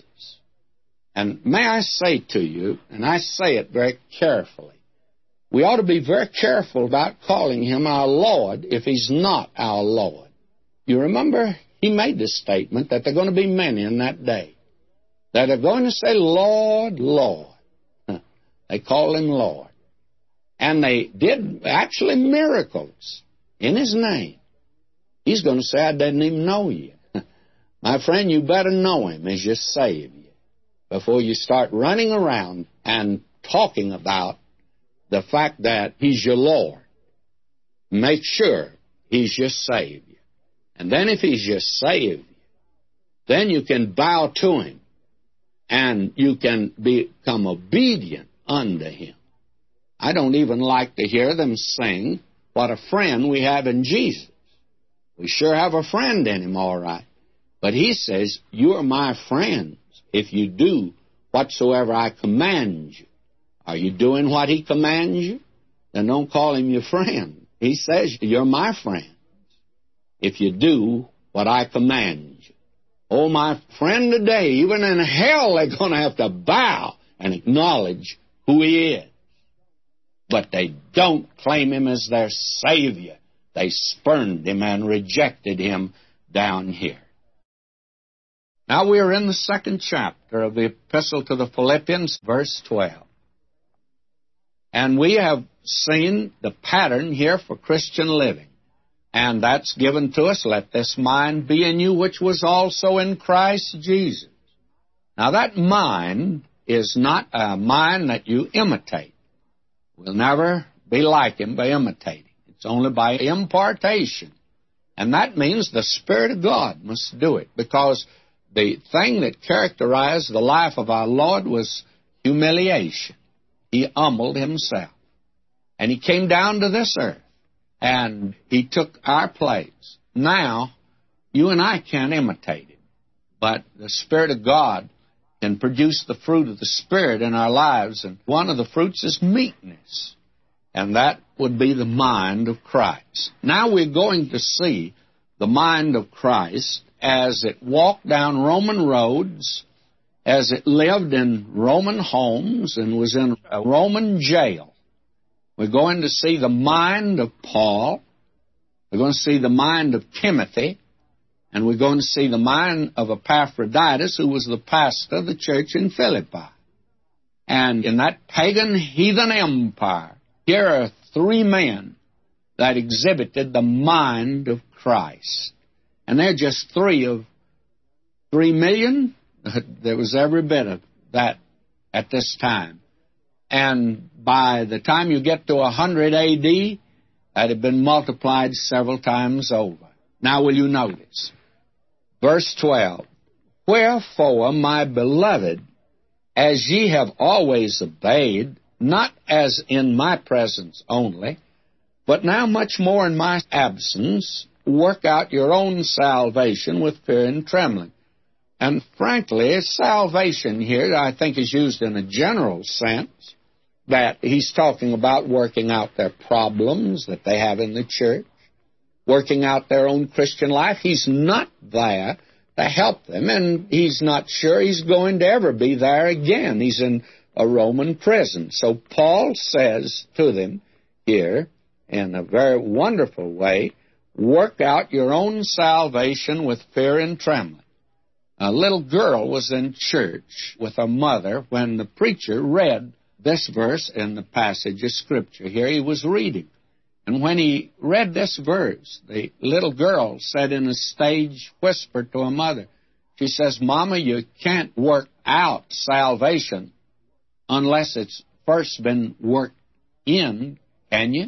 And may I say to you, and I say it very carefully, we ought to be very careful about calling him our Lord if he's not our Lord. You remember he made this statement that there are going to be many in that day that are going to say, Lord, Lord. They call him Lord. And they did actually miracles in his name. He's going to say, I didn't even know you. My friend, you better know him as your Savior before you start running around and talking about the fact that he's your Lord. Make sure He's your Savior. And then if He's your Savior, then you can bow to Him, and you can become obedient unto Him. I don't even like to hear them sing, what a friend we have in Jesus. We sure have a friend in Him, all right. But He says, you are my friends if you do whatsoever I command you. Are you doing what He commands you? Then don't call Him your friend. He says, you're my friends if you do what I command you. Oh, my friend, today, even in hell, they're going to have to bow and acknowledge who He is. But they don't claim Him as their Savior. They spurned Him and rejected Him down here. Now we are in the second chapter of the Epistle to the Philippians, verse 12. And we have seen the pattern here for Christian living. And that's given to us, let this mind be in you, which was also in Christ Jesus. Now that mind is not a mind that you imitate. We'll never be like Him by imitating. It's only by impartation. And that means the Spirit of God must do it, because the thing that characterized the life of our Lord was humiliation. He humbled Himself. And He came down to this earth, and He took our place. Now, you and I can't imitate Him, but the Spirit of God can produce the fruit of the Spirit in our lives, and one of the fruits is meekness, and that would be the mind of Christ. Now we're going to see the mind of Christ as it walked down Roman roads, as it lived in Roman homes and was in a Roman jail. We're going to see the mind of Paul. We're going to see the mind of Timothy. And we're going to see the mind of Epaphroditus, who was the pastor of the church in Philippi. And in that pagan heathen empire, here are three men that exhibited the mind of Christ. And they're just three of 3 million. There was every bit of that at this time. And by the time you get to 100 A.D., that had been multiplied several times over. Now will you notice? Verse 12, wherefore, my beloved, as ye have always obeyed, not as in my presence only, but now much more in my absence, work out your own salvation with fear and trembling. And frankly, salvation here, I think, is used in a general sense, that he's talking about working out their problems that they have in the church, working out their own Christian life. He's not there to help them, and he's not sure he's going to ever be there again. He's in a Roman prison. So Paul says to them here, in a very wonderful way, work out your own salvation with fear and trembling. A little girl was in church with her mother when the preacher read this verse in the passage of Scripture. Here he was reading. And when he read this verse, the little girl said in a stage whisper to her mother, she says, Mama, you can't work out salvation unless it's first been worked in, can you?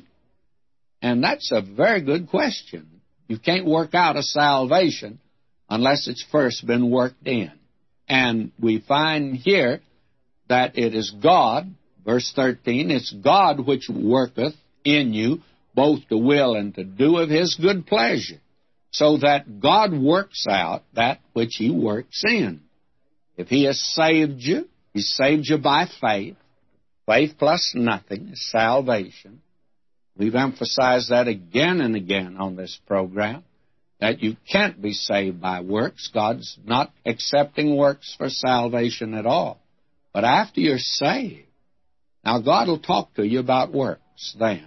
And that's a very good question. You can't work out a salvation unless it's first been worked in. And we find here that it is God, verse 13, it's God which worketh in you both to will and to do of His good pleasure, so that God works out that which He works in. If He has saved you, He saved you by faith. Faith plus nothing is salvation. We've emphasized that again and again on this program, that you can't be saved by works. God's not accepting works for salvation at all. But after you're saved, now God will talk to you about works then.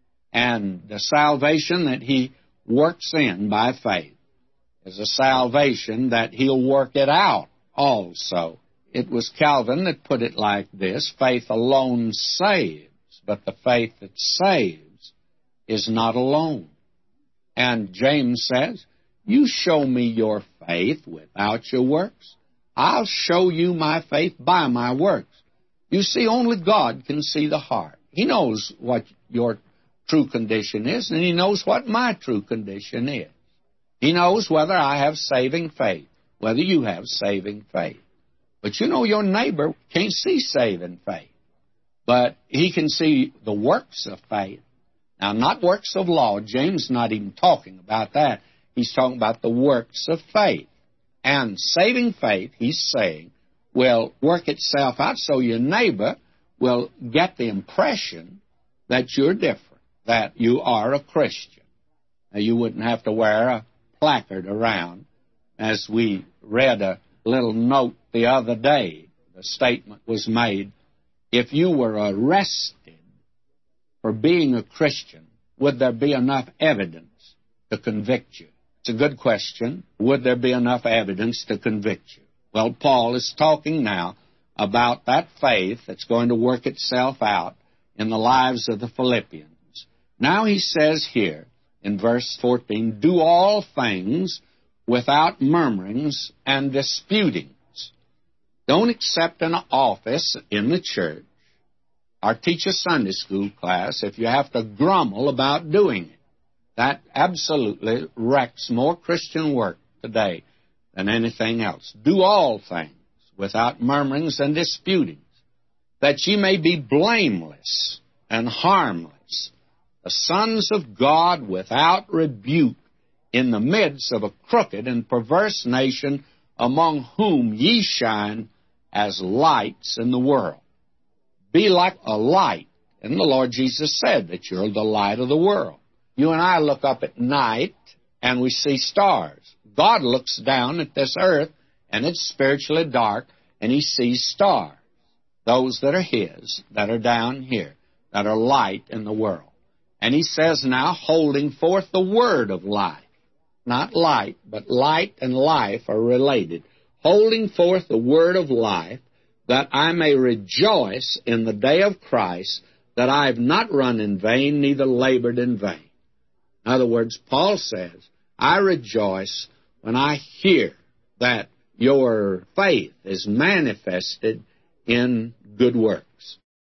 And the salvation that He works in by faith is a salvation that He'll work it out also. It was Calvin that put it like this, faith alone saves, but the faith that saves is not alone. And James says, you show me your faith without your works. I'll show you my faith by my works. You see, only God can see the heart. He knows what your true condition is, and He knows what my true condition is. He knows whether I have saving faith, whether you have saving faith. But you know, your neighbor can't see saving faith, but he can see the works of faith. Now, not works of law. James is not even talking about that. He's talking about the works of faith. And saving faith, he's saying, will work itself out so your neighbor will get the impression that you're different, that you are a Christian. Now, you wouldn't have to wear a placard around. As we read a little note the other day, the statement was made, if you were arrested for being a Christian, would there be enough evidence to convict you? It's a good question. Would there be enough evidence to convict you? Well, Paul is talking now about that faith that's going to work itself out in the lives of the Philippians. Now he says here in verse 14, do all things without murmurings and disputings. Don't accept an office in the church or teach a Sunday school class if you have to grumble about doing it. That absolutely wrecks more Christian work today than anything else. Do all things without murmurings and disputings, that ye may be blameless and harmless, the sons of God without rebuke, in the midst of a crooked and perverse nation, among whom ye shine as lights in the world. Be like a light. And the Lord Jesus said that you're the light of the world. You and I look up at night and we see stars. God looks down at this earth and it's spiritually dark and He sees stars. Those that are His, that are down here, that are light in the world. And He says now, holding forth the word of life. Not light, but light and life are related. Holding forth the word of life, that I may rejoice in the day of Christ, that I have not run in vain, neither labored in vain. In other words, Paul says, I rejoice when I hear that your faith is manifested in good works.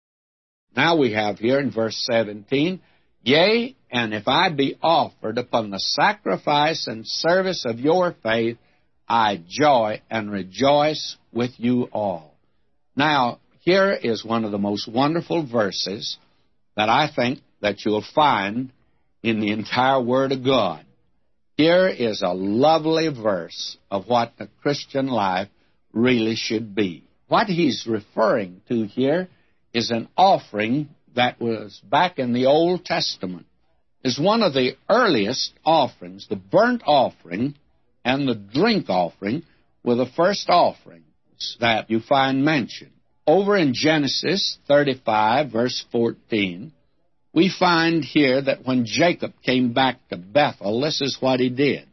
Now we have here in verse 17, yea, and if I be offered upon the sacrifice and service of your faith, I joy and rejoice with you all. Now, here is one of the most wonderful verses that I think that you'll find in the entire Word of God. Here is a lovely verse of what the Christian life really should be. What he's referring to here is an offering that was back in the Old Testament. It's one of the earliest offerings. The burnt offering and the drink offering were the first offerings that you find mentioned. Over in Genesis 35, verse 14, we find here that when Jacob came back to Bethel, this is what he did.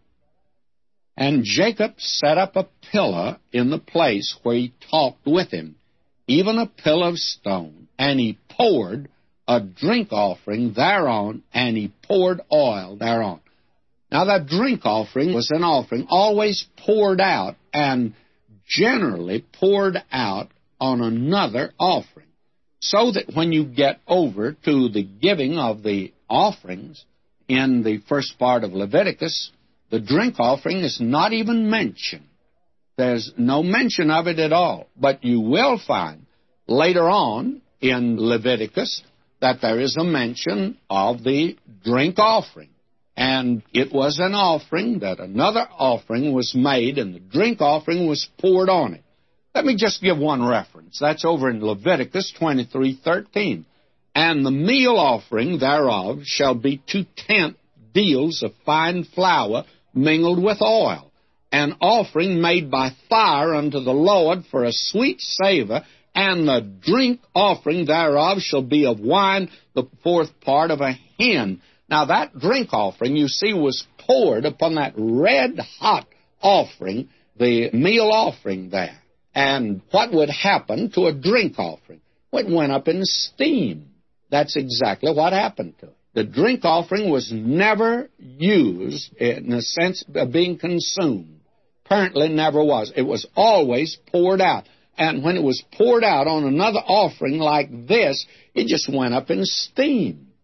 And Jacob set up a pillar in the place where he talked with him, even a pillar of stone, and he poured a drink offering thereon, and he poured oil thereon. Now that drink offering was an offering always poured out, and generally poured out on another offering, so that when you get over to the giving of the offerings in the first part of Leviticus, the drink offering is not even mentioned. There's no mention of it at all. But you will find later on in Leviticus that there is a mention of the drink offering. And it was an offering that another offering was made, and the drink offering was poured on it. Let me just give one reference. That's over in Leviticus 23:13. And the meal offering thereof shall be 2/10 deals of fine flour mingled with oil, an offering made by fire unto the Lord for a sweet savor, and the drink offering thereof shall be of wine, the fourth part of a hin. Now that drink offering, you see, was poured upon that red-hot offering, the meal offering there. And what would happen to a drink offering? Well, it went up in steam. That's exactly what happened to it. The drink offering was never used in the sense of being consumed. Apparently never was. It was always poured out. And when it was poured out on another offering like this, it just went up in steam.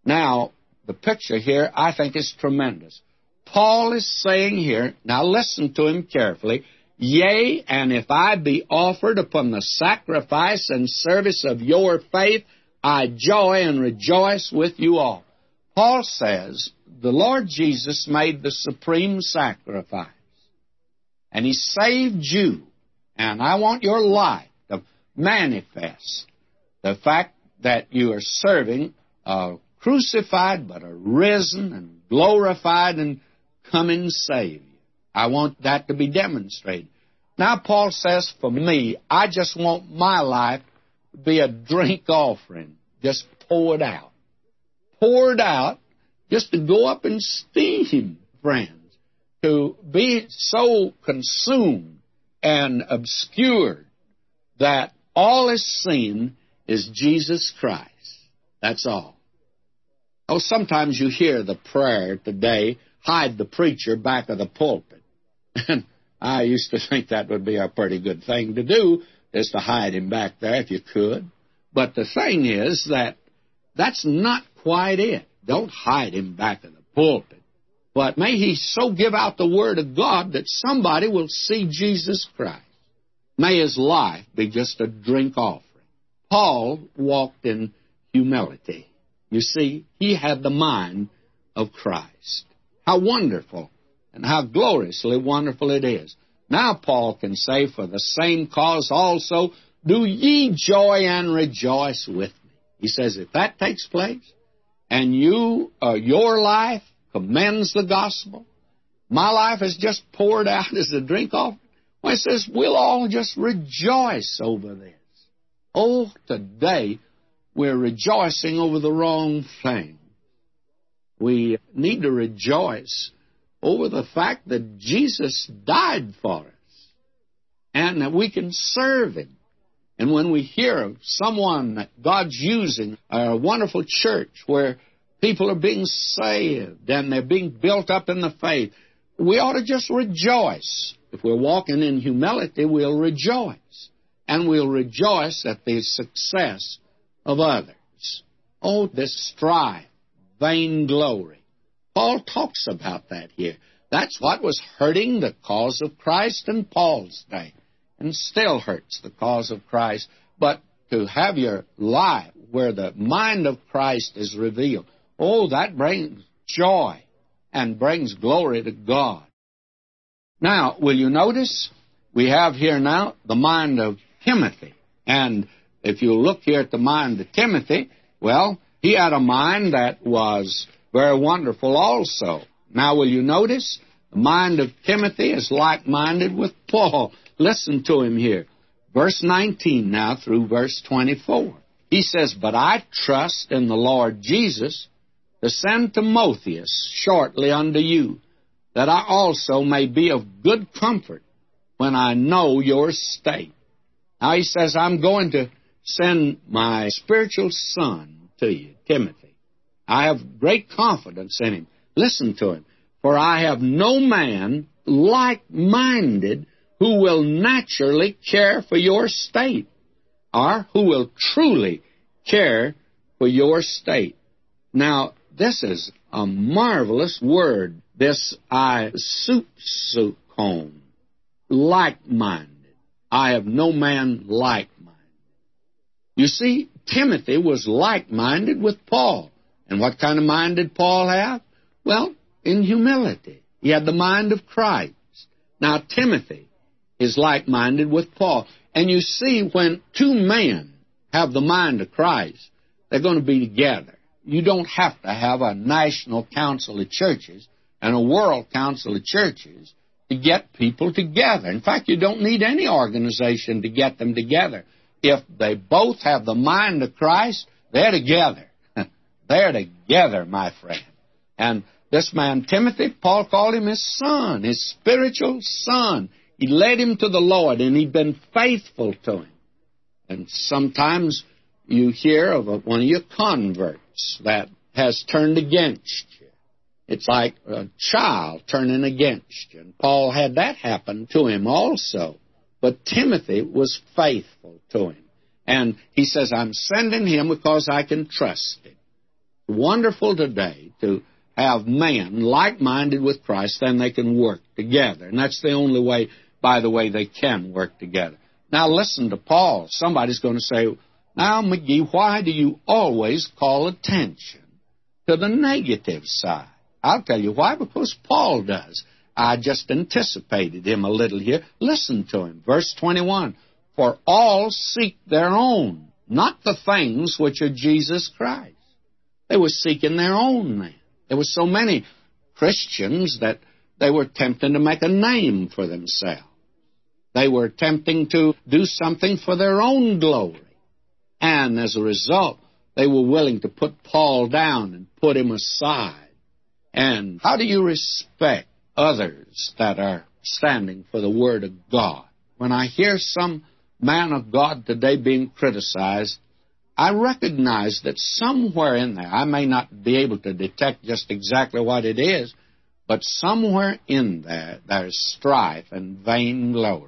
Now, the picture here, I think, is tremendous. Paul is saying here, now listen to him carefully, yea, and if I be offered upon the sacrifice and service of your faith, I joy and rejoice with you all. Paul says, the Lord Jesus made the supreme sacrifice, and He saved you, and I want your life to manifest the fact that you are serving a crucified but a risen and glorified and coming Savior. I want that to be demonstrated. Now, Paul says, for me, I just want my life to be a drink offering, just poured out. Poured out just to go up in steam, friends, to be so consumed and obscured that all is seen is Jesus Christ. That's all. Oh, sometimes you hear the prayer today, hide the preacher back of the pulpit. And I used to think that would be a pretty good thing to do, is to hide him back there if you could. But the thing is that that's not quite it. Don't hide him back of the pulpit. But may he so give out the Word of God that somebody will see Jesus Christ. May his life be just a drink offering. Paul walked in humility. You see, he had the mind of Christ. How wonderful and how gloriously wonderful it is. Now Paul can say, for the same cause also do ye joy and rejoice with me. He says, if that takes place, and your life commends the gospel, my life is just poured out as a drink offering, well, it says we'll all just rejoice over this. Oh, today we're rejoicing over the wrong thing. We need to rejoice over the fact that Jesus died for us and that we can serve Him. And when we hear of someone that God's using, a wonderful church where people are being saved and they're being built up in the faith, we ought to just rejoice. If we're walking in humility, we'll rejoice. And we'll rejoice at the success of others. Oh, this strife, vainglory. Paul talks about that here. That's what was hurting the cause of Christ in Paul's day, and still hurts the cause of Christ. But to have your life where the mind of Christ is revealed, oh, that brings joy and brings glory to God. Now, will you notice we have here now the mind of Timothy. And if you look here at the mind of Timothy, well, he had a mind that was very wonderful also. Now, will you notice the mind of Timothy is like-minded with Paul. Listen to him here. Verse 19 now through verse 24. He says, but I trust in the Lord Jesus to send Timotheus shortly unto you, that I also may be of good comfort when I know your state. Now he says, I'm going to send my spiritual son to you, Timothy. I have great confidence in him. Listen to him. For I have no man like-minded who will naturally care for your state, or who will truly care for your state. Now, this is a marvelous word, this isuppsukon, like-minded. I have no man like-minded. You see, Timothy was like-minded with Paul. And what kind of mind did Paul have? Well, in humility. He had the mind of Christ. Now, Timothy is like-minded with Paul. And you see, when two men have the mind of Christ, they're going to be together. You don't have to have a national council of churches and a world council of churches to get people together. In fact, you don't need any organization to get them together. If they both have the mind of Christ, they're together. They're together, my friend. And this man, Timothy, Paul called him his son, his spiritual son. He led him to the Lord, and he'd been faithful to him. And sometimes you hear of one of your converts that has turned against you. It's like a child turning against you. And Paul had that happen to him also. But Timothy was faithful to him. And he says, I'm sending him because I can trust him. Wonderful today to have men like-minded with Christ, then they can work together. And that's the only way, by the way, they can work together. Now listen to Paul. Somebody's going to say, now, McGee, why do you always call attention to the negative side? I'll tell you why, because Paul does. I just anticipated him a little here. Listen to him. Verse 21, for all seek their own, not the things which are Jesus Christ. They were seeking their own man. There were so many Christians that they were attempting to make a name for themselves. They were attempting to do something for their own glory. And as a result, they were willing to put Paul down and put him aside. And how do you respect others that are standing for the Word of God? When I hear some man of God today being criticized, I recognize that somewhere in there, I may not be able to detect just exactly what it is, but somewhere in there, there's strife and vainglory.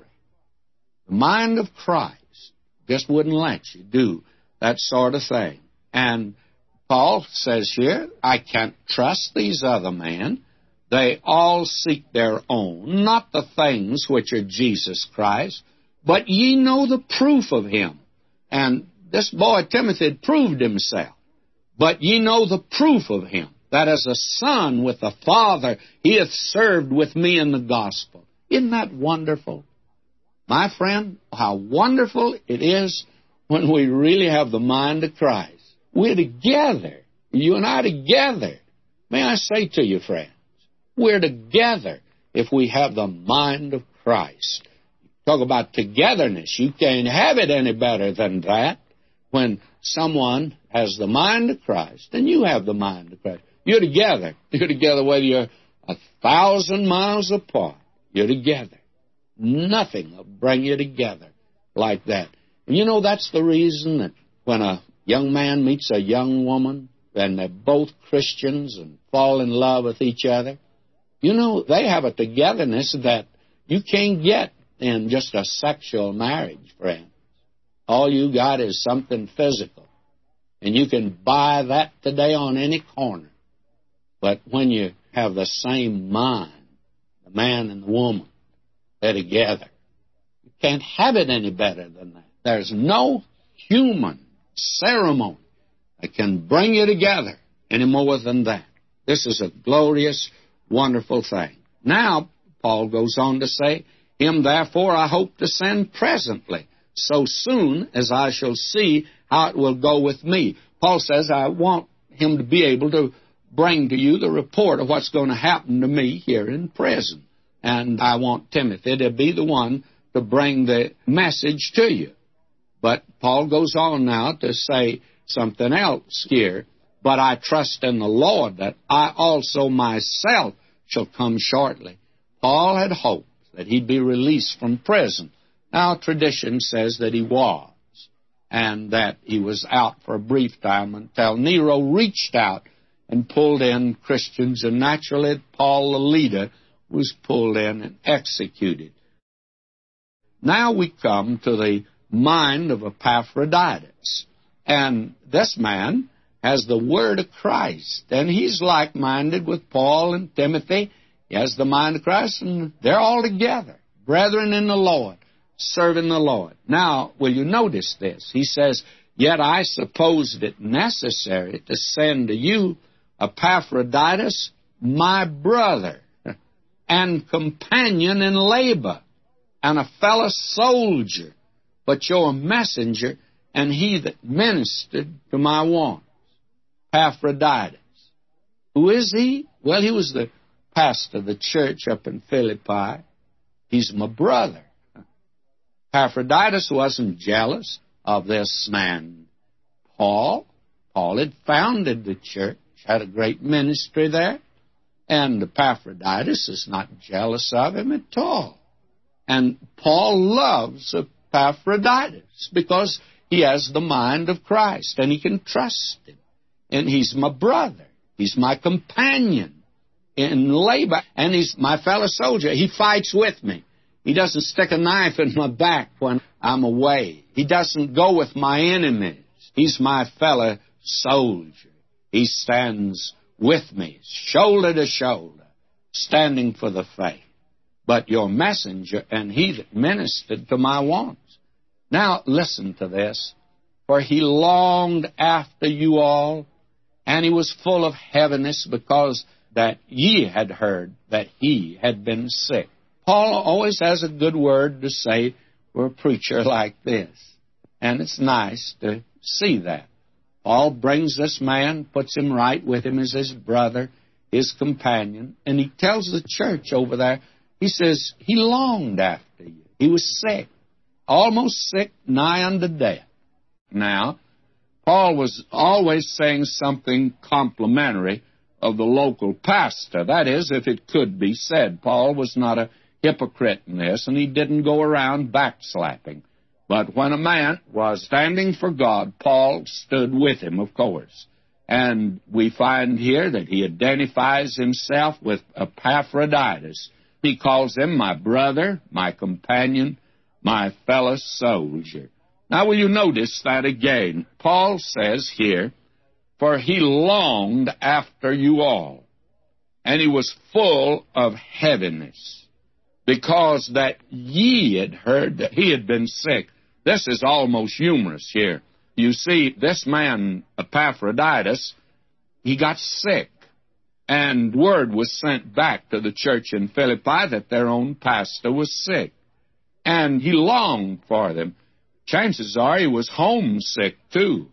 The mind of Christ just wouldn't let you do that sort of thing. And Paul says here, I can't trust these other men. They all seek their own, not the things which are Jesus Christ, but ye know the proof of him. And this boy Timothy had proved himself. But ye know the proof of him, that as a son with the Father, he hath served with me in the gospel. Isn't that wonderful? My friend, how wonderful it is when we really have the mind of Christ. We're together. You and I together. May I say to you, friends, we're together if we have the mind of Christ. Talk about togetherness. You can't have it any better than that. When someone has the mind of Christ, and you have the mind of Christ, you're together. You're together whether you're 1,000 miles apart. You're together. Nothing will bring you together like that. And you know, that's the reason that when a young man meets a young woman, and they're both Christians and fall in love with each other, you know, they have a togetherness that you can't get in just a sexual marriage, friend. All you got is something physical. And you can buy that today on any corner. But when you have the same mind, the man and the woman, they're together. You can't have it any better than that. There's no human ceremony that can bring you together any more than that. This is a glorious, wonderful thing. Now, Paul goes on to say, him therefore I hope to send presently, so soon as I shall see how it will go with me. Paul says, I want him to be able to bring to you the report of what's going to happen to me here in prison. And I want Timothy to be the one to bring the message to you. But Paul goes on now to say something else here. But I trust in the Lord that I also myself shall come shortly. Paul had hoped that he'd be released from prison. Now, tradition says that he was, and that he was out for a brief time until Nero reached out and pulled in Christians, and naturally Paul, the leader, was pulled in and executed. Now we come to the mind of Epaphroditus, and this man has the word of Christ, and he's like-minded with Paul and Timothy. He has the mind of Christ, and they're all together, brethren in the Lord, serving the Lord. Now, will you notice this? He says, yet I supposed it necessary to send to you Epaphroditus, my brother, and companion in labor, and a fellow soldier, but your messenger, and he that ministered to my wants. Epaphroditus. Who is he? Well, he was the pastor of the church up in Philippi. He's my brother. Epaphroditus wasn't jealous of this man, Paul. Paul had founded the church, had a great ministry there, and Epaphroditus is not jealous of him at all. And Paul loves Epaphroditus because he has the mind of Christ, and he can trust him. And he's my brother. He's my companion in labor, and he's my fellow soldier. He fights with me. He doesn't stick a knife in my back when I'm away. He doesn't go with my enemies. He's my fellow soldier. He stands with me, shoulder to shoulder, standing for the faith. But your messenger and he that ministered to my wants. Now, listen to this. For he longed after you all, and he was full of heaviness because that ye had heard that he had been sick. Paul always has a good word to say for a preacher like this. And it's nice to see that. Paul brings this man, puts him right with him as his brother, his companion, and he tells the church over there, he says, he longed after you. He was sick, almost sick, nigh unto death. Now, Paul was always saying something complimentary of the local pastor. That is, if it could be said. Paul was not a hypocrite in this, and he didn't go around backslapping. But when a man was standing for God, Paul stood with him, of course. And we find here that he identifies himself with Epaphroditus. He calls him my brother, my companion, my fellow soldier. Now, will you notice that again? Paul says here, for he longed after you all, and he was full of heaviness, because that ye had heard that he had been sick. This is almost humorous here. You see, this man, Epaphroditus, he got sick, and word was sent back to the church in Philippi that their own pastor was sick, and he longed for them. Chances are he was homesick, too.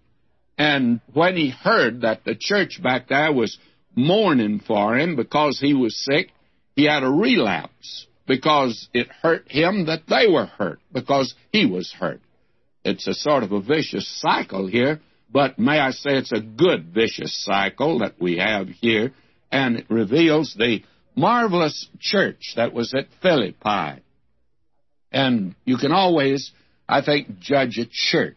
And when he heard that the church back there was mourning for him because he was sick, he had a relapse because it hurt him that they were hurt because he was hurt. It's a sort of a vicious cycle here, but may I say it's a good vicious cycle that we have here, and it reveals the marvelous church that was at Philippi. And you can always, I think, judge a church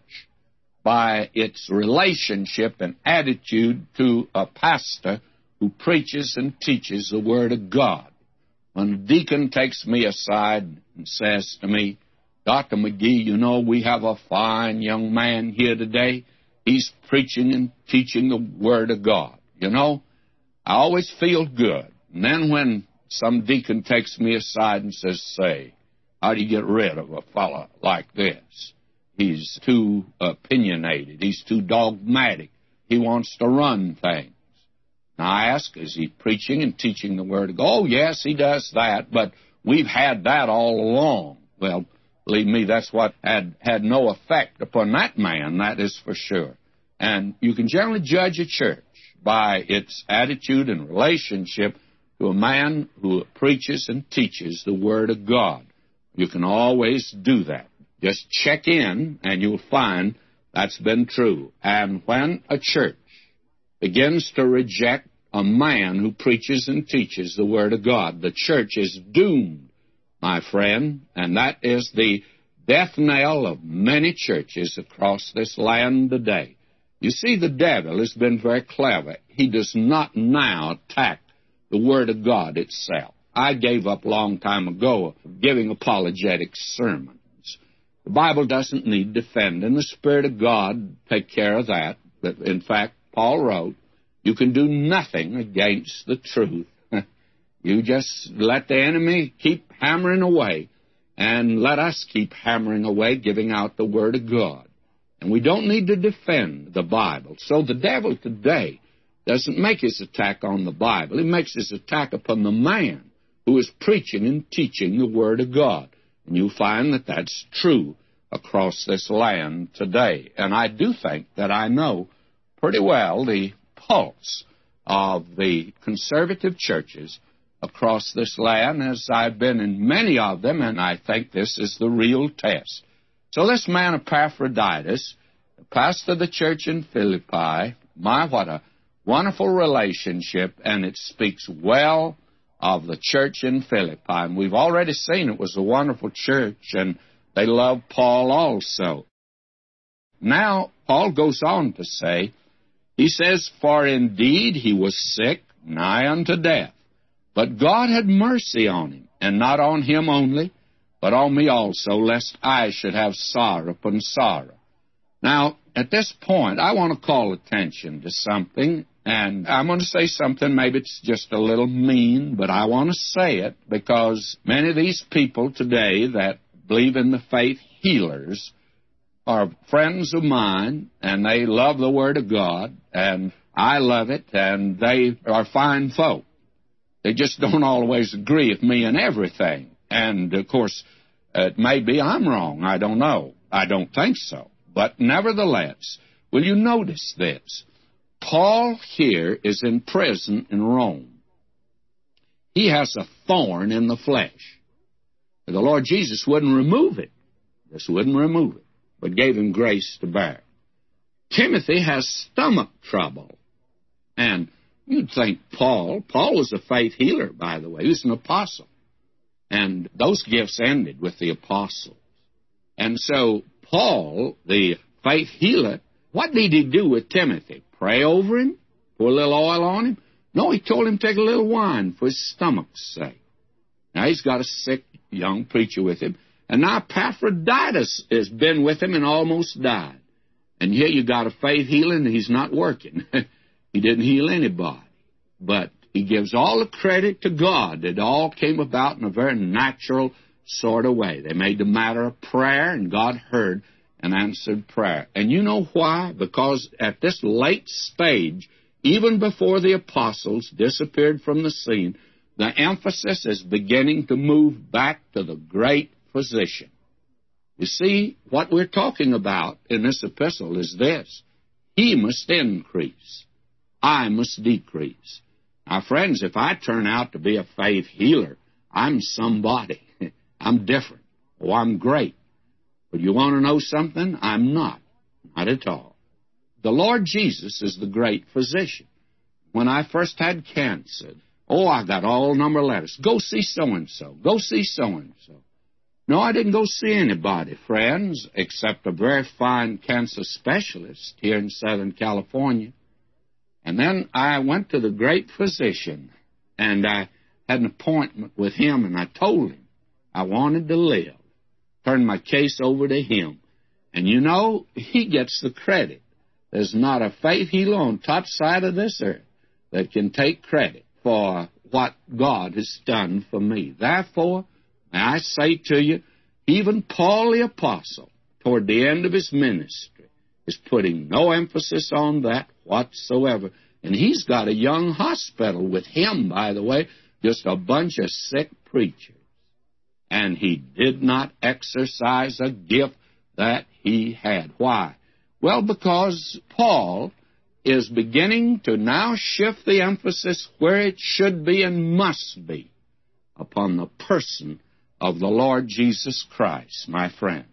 by its relationship and attitude to a pastor who preaches and teaches the Word of God. When a deacon takes me aside and says to me, Dr. McGee, you know, we have a fine young man here today. He's preaching and teaching the Word of God. You know, I always feel good. And then when some deacon takes me aside and says, say, how do you get rid of a fellow like this? He's too opinionated. He's too dogmatic. He wants to run things. Now, I ask, is he preaching and teaching the Word of God? Oh, yes, he does that, but we've had that all along. Well, believe me, that's what had no effect upon that man, that is for sure. And you can generally judge a church by its attitude and relationship to a man who preaches and teaches the Word of God. You can always do that. Just check in, and you'll find that's been true. And when a church begins to reject a man who preaches and teaches the Word of God, the church is doomed, my friend, and that is the death knell of many churches across this land today. You see, the devil has been very clever. He does not now attack the Word of God itself. I gave up a long time ago giving apologetic sermons. The Bible doesn't need defending. The Spirit of God take care of that. But in fact, Paul wrote, you can do nothing against the truth. You just let the enemy keep hammering away, and let us keep hammering away, giving out the Word of God. And we don't need to defend the Bible. So the devil today doesn't make his attack on the Bible. He makes his attack upon the man who is preaching and teaching the Word of God. And you find that that's true across this land today. And I do think that I know pretty well the pulse of the conservative churches across this land, as I've been in many of them, and I think this is the real test. So this man Epaphroditus, the pastor of the church in Philippi, what a wonderful relationship, and it speaks well of the church in Philippi. And we've already seen it was a wonderful church, and they loved Paul also. Now, Paul goes on to say, he says, for indeed he was sick, nigh unto death. But God had mercy on him, and not on him only, but on me also, lest I should have sorrow upon sorrow. Now, at this point, I want to call attention to something, And I'm going to say something, maybe it's just a little mean, but I want to say it because many of these people today that believe in the faith healers are friends of mine, and they love the Word of God, and I love it, and they are fine folk. They just don't always agree with me in everything. And, of course, it may be I'm wrong. I don't know. I don't think so. But nevertheless, will you notice this? Paul here is in prison in Rome. He has a thorn in the flesh. The Lord Jesus wouldn't remove it. Just wouldn't remove it, but gave him grace to bear. Timothy has stomach trouble. And you'd think Paul was a faith healer, by the way. He was an apostle. And those gifts ended with the apostles. And so Paul, the faith healer, what did he do with Timothy? Pray over him? Pour a little oil on him? No, he told him to take a little wine for his stomach's sake. Now, he's got a sick young preacher with him. And now Epaphroditus has been with him and almost died. And here you got a faith healing and he's not working. He didn't heal anybody. But he gives all the credit to God. It all came about in a very natural sort of way. They made the matter of prayer, and God heard and answered prayer. And you know why? Because at this late stage, even before the apostles disappeared from the scene, the emphasis is beginning to move back to the great physician. You see, what we're talking about in this epistle is this: he must increase, I must decrease. Now, friends, if I turn out to be a faith healer, I'm somebody. I'm different. Oh, I'm great. But you want to know something? I'm not. Not at all. The Lord Jesus is the great physician. When I first had cancer, I got all number of letters. Go see so-and-so. Go see so-and-so. No, I didn't go see anybody, friends, except a very fine cancer specialist here in Southern California. And then I went to the great physician, and I had an appointment with him, and I told him I wanted to live. Turned my case over to him. And you know, he gets the credit. There's not a faith healer on top side of this earth that can take credit for what God has done for me. Therefore, may I say to you, even Paul the Apostle, toward the end of his ministry, is putting no emphasis on that whatsoever. And he's got a young hospital with him, by the way, just a bunch of sick preachers. And he did not exercise a gift that he had. Why? Well, because Paul is beginning to now shift the emphasis where it should be and must be, upon the person of the Lord Jesus Christ, my friend.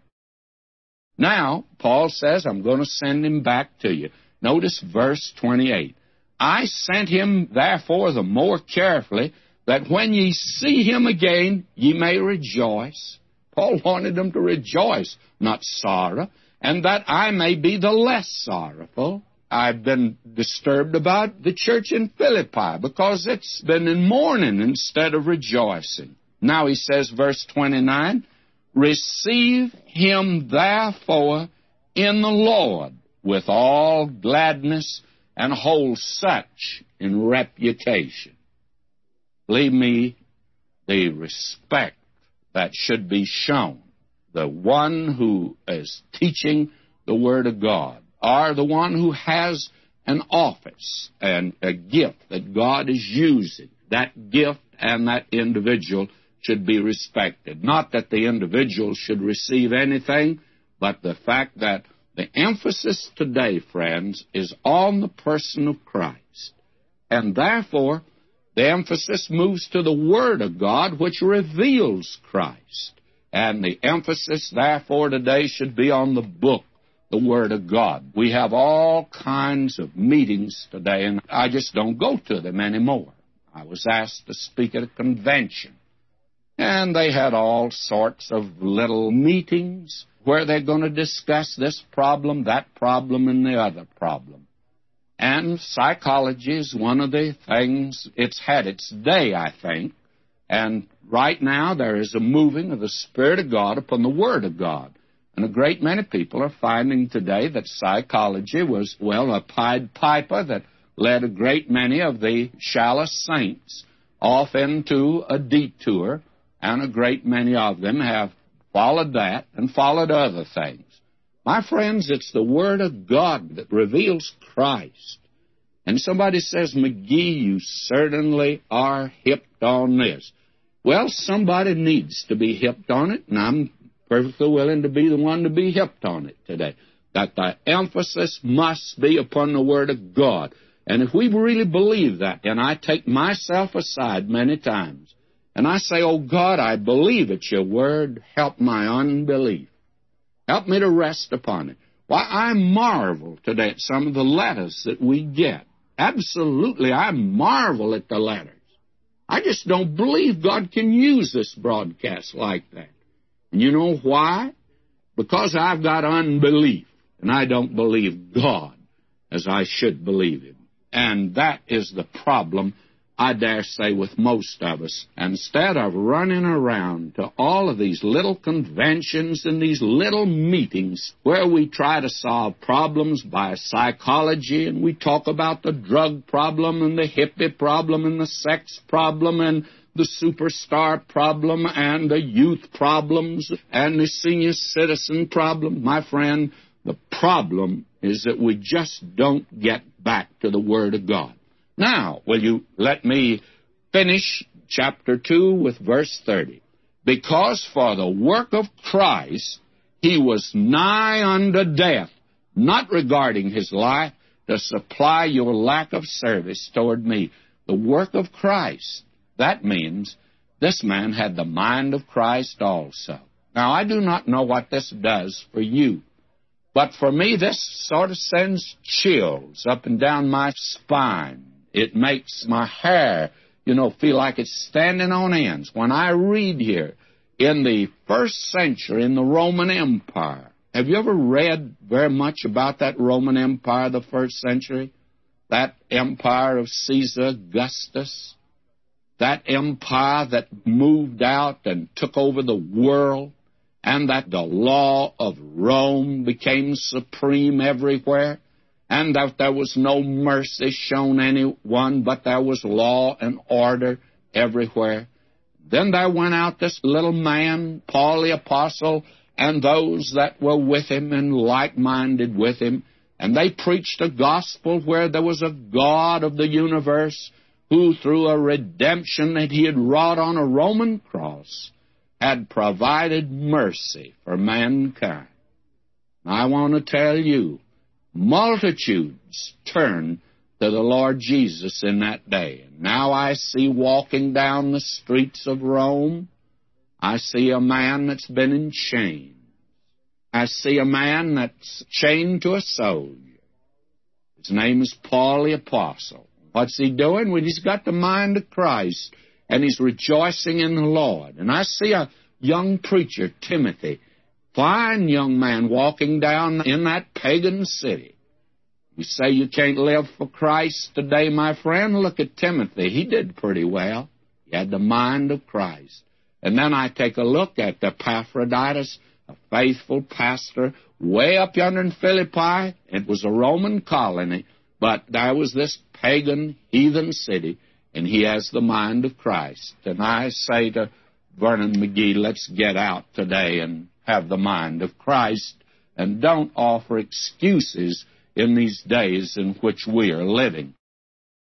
Now, Paul says, I'm going to send him back to you. Notice verse 28. I sent him, therefore, the more carefully, that when ye see him again, ye may rejoice. Paul wanted them to rejoice, not sorrow, and that I may be the less sorrowful. I've been disturbed about the church in Philippi because it's been in mourning instead of rejoicing. Now he says, verse 29, receive him therefore in the Lord with all gladness, and hold such in reputation. Believe me, the respect that should be shown, the one who is teaching the Word of God, or the one who has an office and a gift that God is using, that gift and that individual should be respected. Not that the individual should receive anything, but the fact that the emphasis today, friends, is on the person of Christ. And therefore, the emphasis moves to the Word of God, which reveals Christ. And the emphasis, therefore, today should be on the book, the Word of God. We have all kinds of meetings today, and I just don't go to them anymore. I was asked to speak at a convention, and they had all sorts of little meetings where they're going to discuss this problem, that problem, and the other problem. And psychology is one of the things, it's had its day, I think. And right now there is a moving of the Spirit of God upon the Word of God. And a great many people are finding today that psychology was, a Pied Piper that led a great many of the shallow saints off into a detour, and a great many of them have followed that and followed other things. My friends, it's the Word of God that reveals Christ. And somebody says, McGee, you certainly are hipped on this. Well, somebody needs to be hipped on it, and I'm perfectly willing to be the one to be hipped on it today. That the emphasis must be upon the Word of God. And if we really believe that, and I take myself aside many times, and I say, oh God, I believe it's your Word, help my unbelief. Help me to rest upon it. Why, I marvel today at some of the letters that we get. Absolutely, I marvel at the letters. I just don't believe God can use this broadcast like that. And you know why? Because I've got unbelief, and I don't believe God as I should believe Him. And that is the problem, I dare say, with most of us. Instead of running around to all of these little conventions and these little meetings where we try to solve problems by psychology, and we talk about the drug problem and the hippie problem and the sex problem and the superstar problem and the youth problems and the senior citizen problem, my friend, the problem is that we just don't get back to the Word of God. Now, will you let me finish chapter 2 with verse 30? Because for the work of Christ He was nigh unto death, not regarding His life, to supply your lack of service toward me. The work of Christ, that means this man had the mind of Christ also. Now, I do not know what this does for you, but for me, this sort of sends chills up and down my spine. It makes my hair, feel like it's standing on ends. When I read here, in the first century, in the Roman Empire, have you ever read very much about that Roman Empire, the first century? That empire of Caesar Augustus? That empire that moved out and took over the world? And that the law of Rome became supreme everywhere, and that there was no mercy shown anyone, but there was law and order everywhere. Then there went out this little man, Paul the Apostle, and those that were with him and like-minded with him, and they preached a gospel where there was a God of the universe who, through a redemption that He had wrought on a Roman cross, had provided mercy for mankind. I want to tell you, multitudes turned to the Lord Jesus in that day. And now I see walking down the streets of Rome, I see a man that's been in chains. I see a man that's chained to a soldier. His name is Paul the Apostle. What's he doing? Well, he's got the mind of Christ, and he's rejoicing in the Lord. And I see a young preacher, Timothy, fine young man, walking down in that pagan city. You say you can't live for Christ today, my friend? Look at Timothy. He did pretty well. He had the mind of Christ. And then I take a look at Epaphroditus, a faithful pastor, way up yonder in Philippi. It was a Roman colony, but there was this pagan, heathen city, and he has the mind of Christ. And I say to Vernon McGee, let's get out today and have the mind of Christ, and don't offer excuses in these days in which we are living.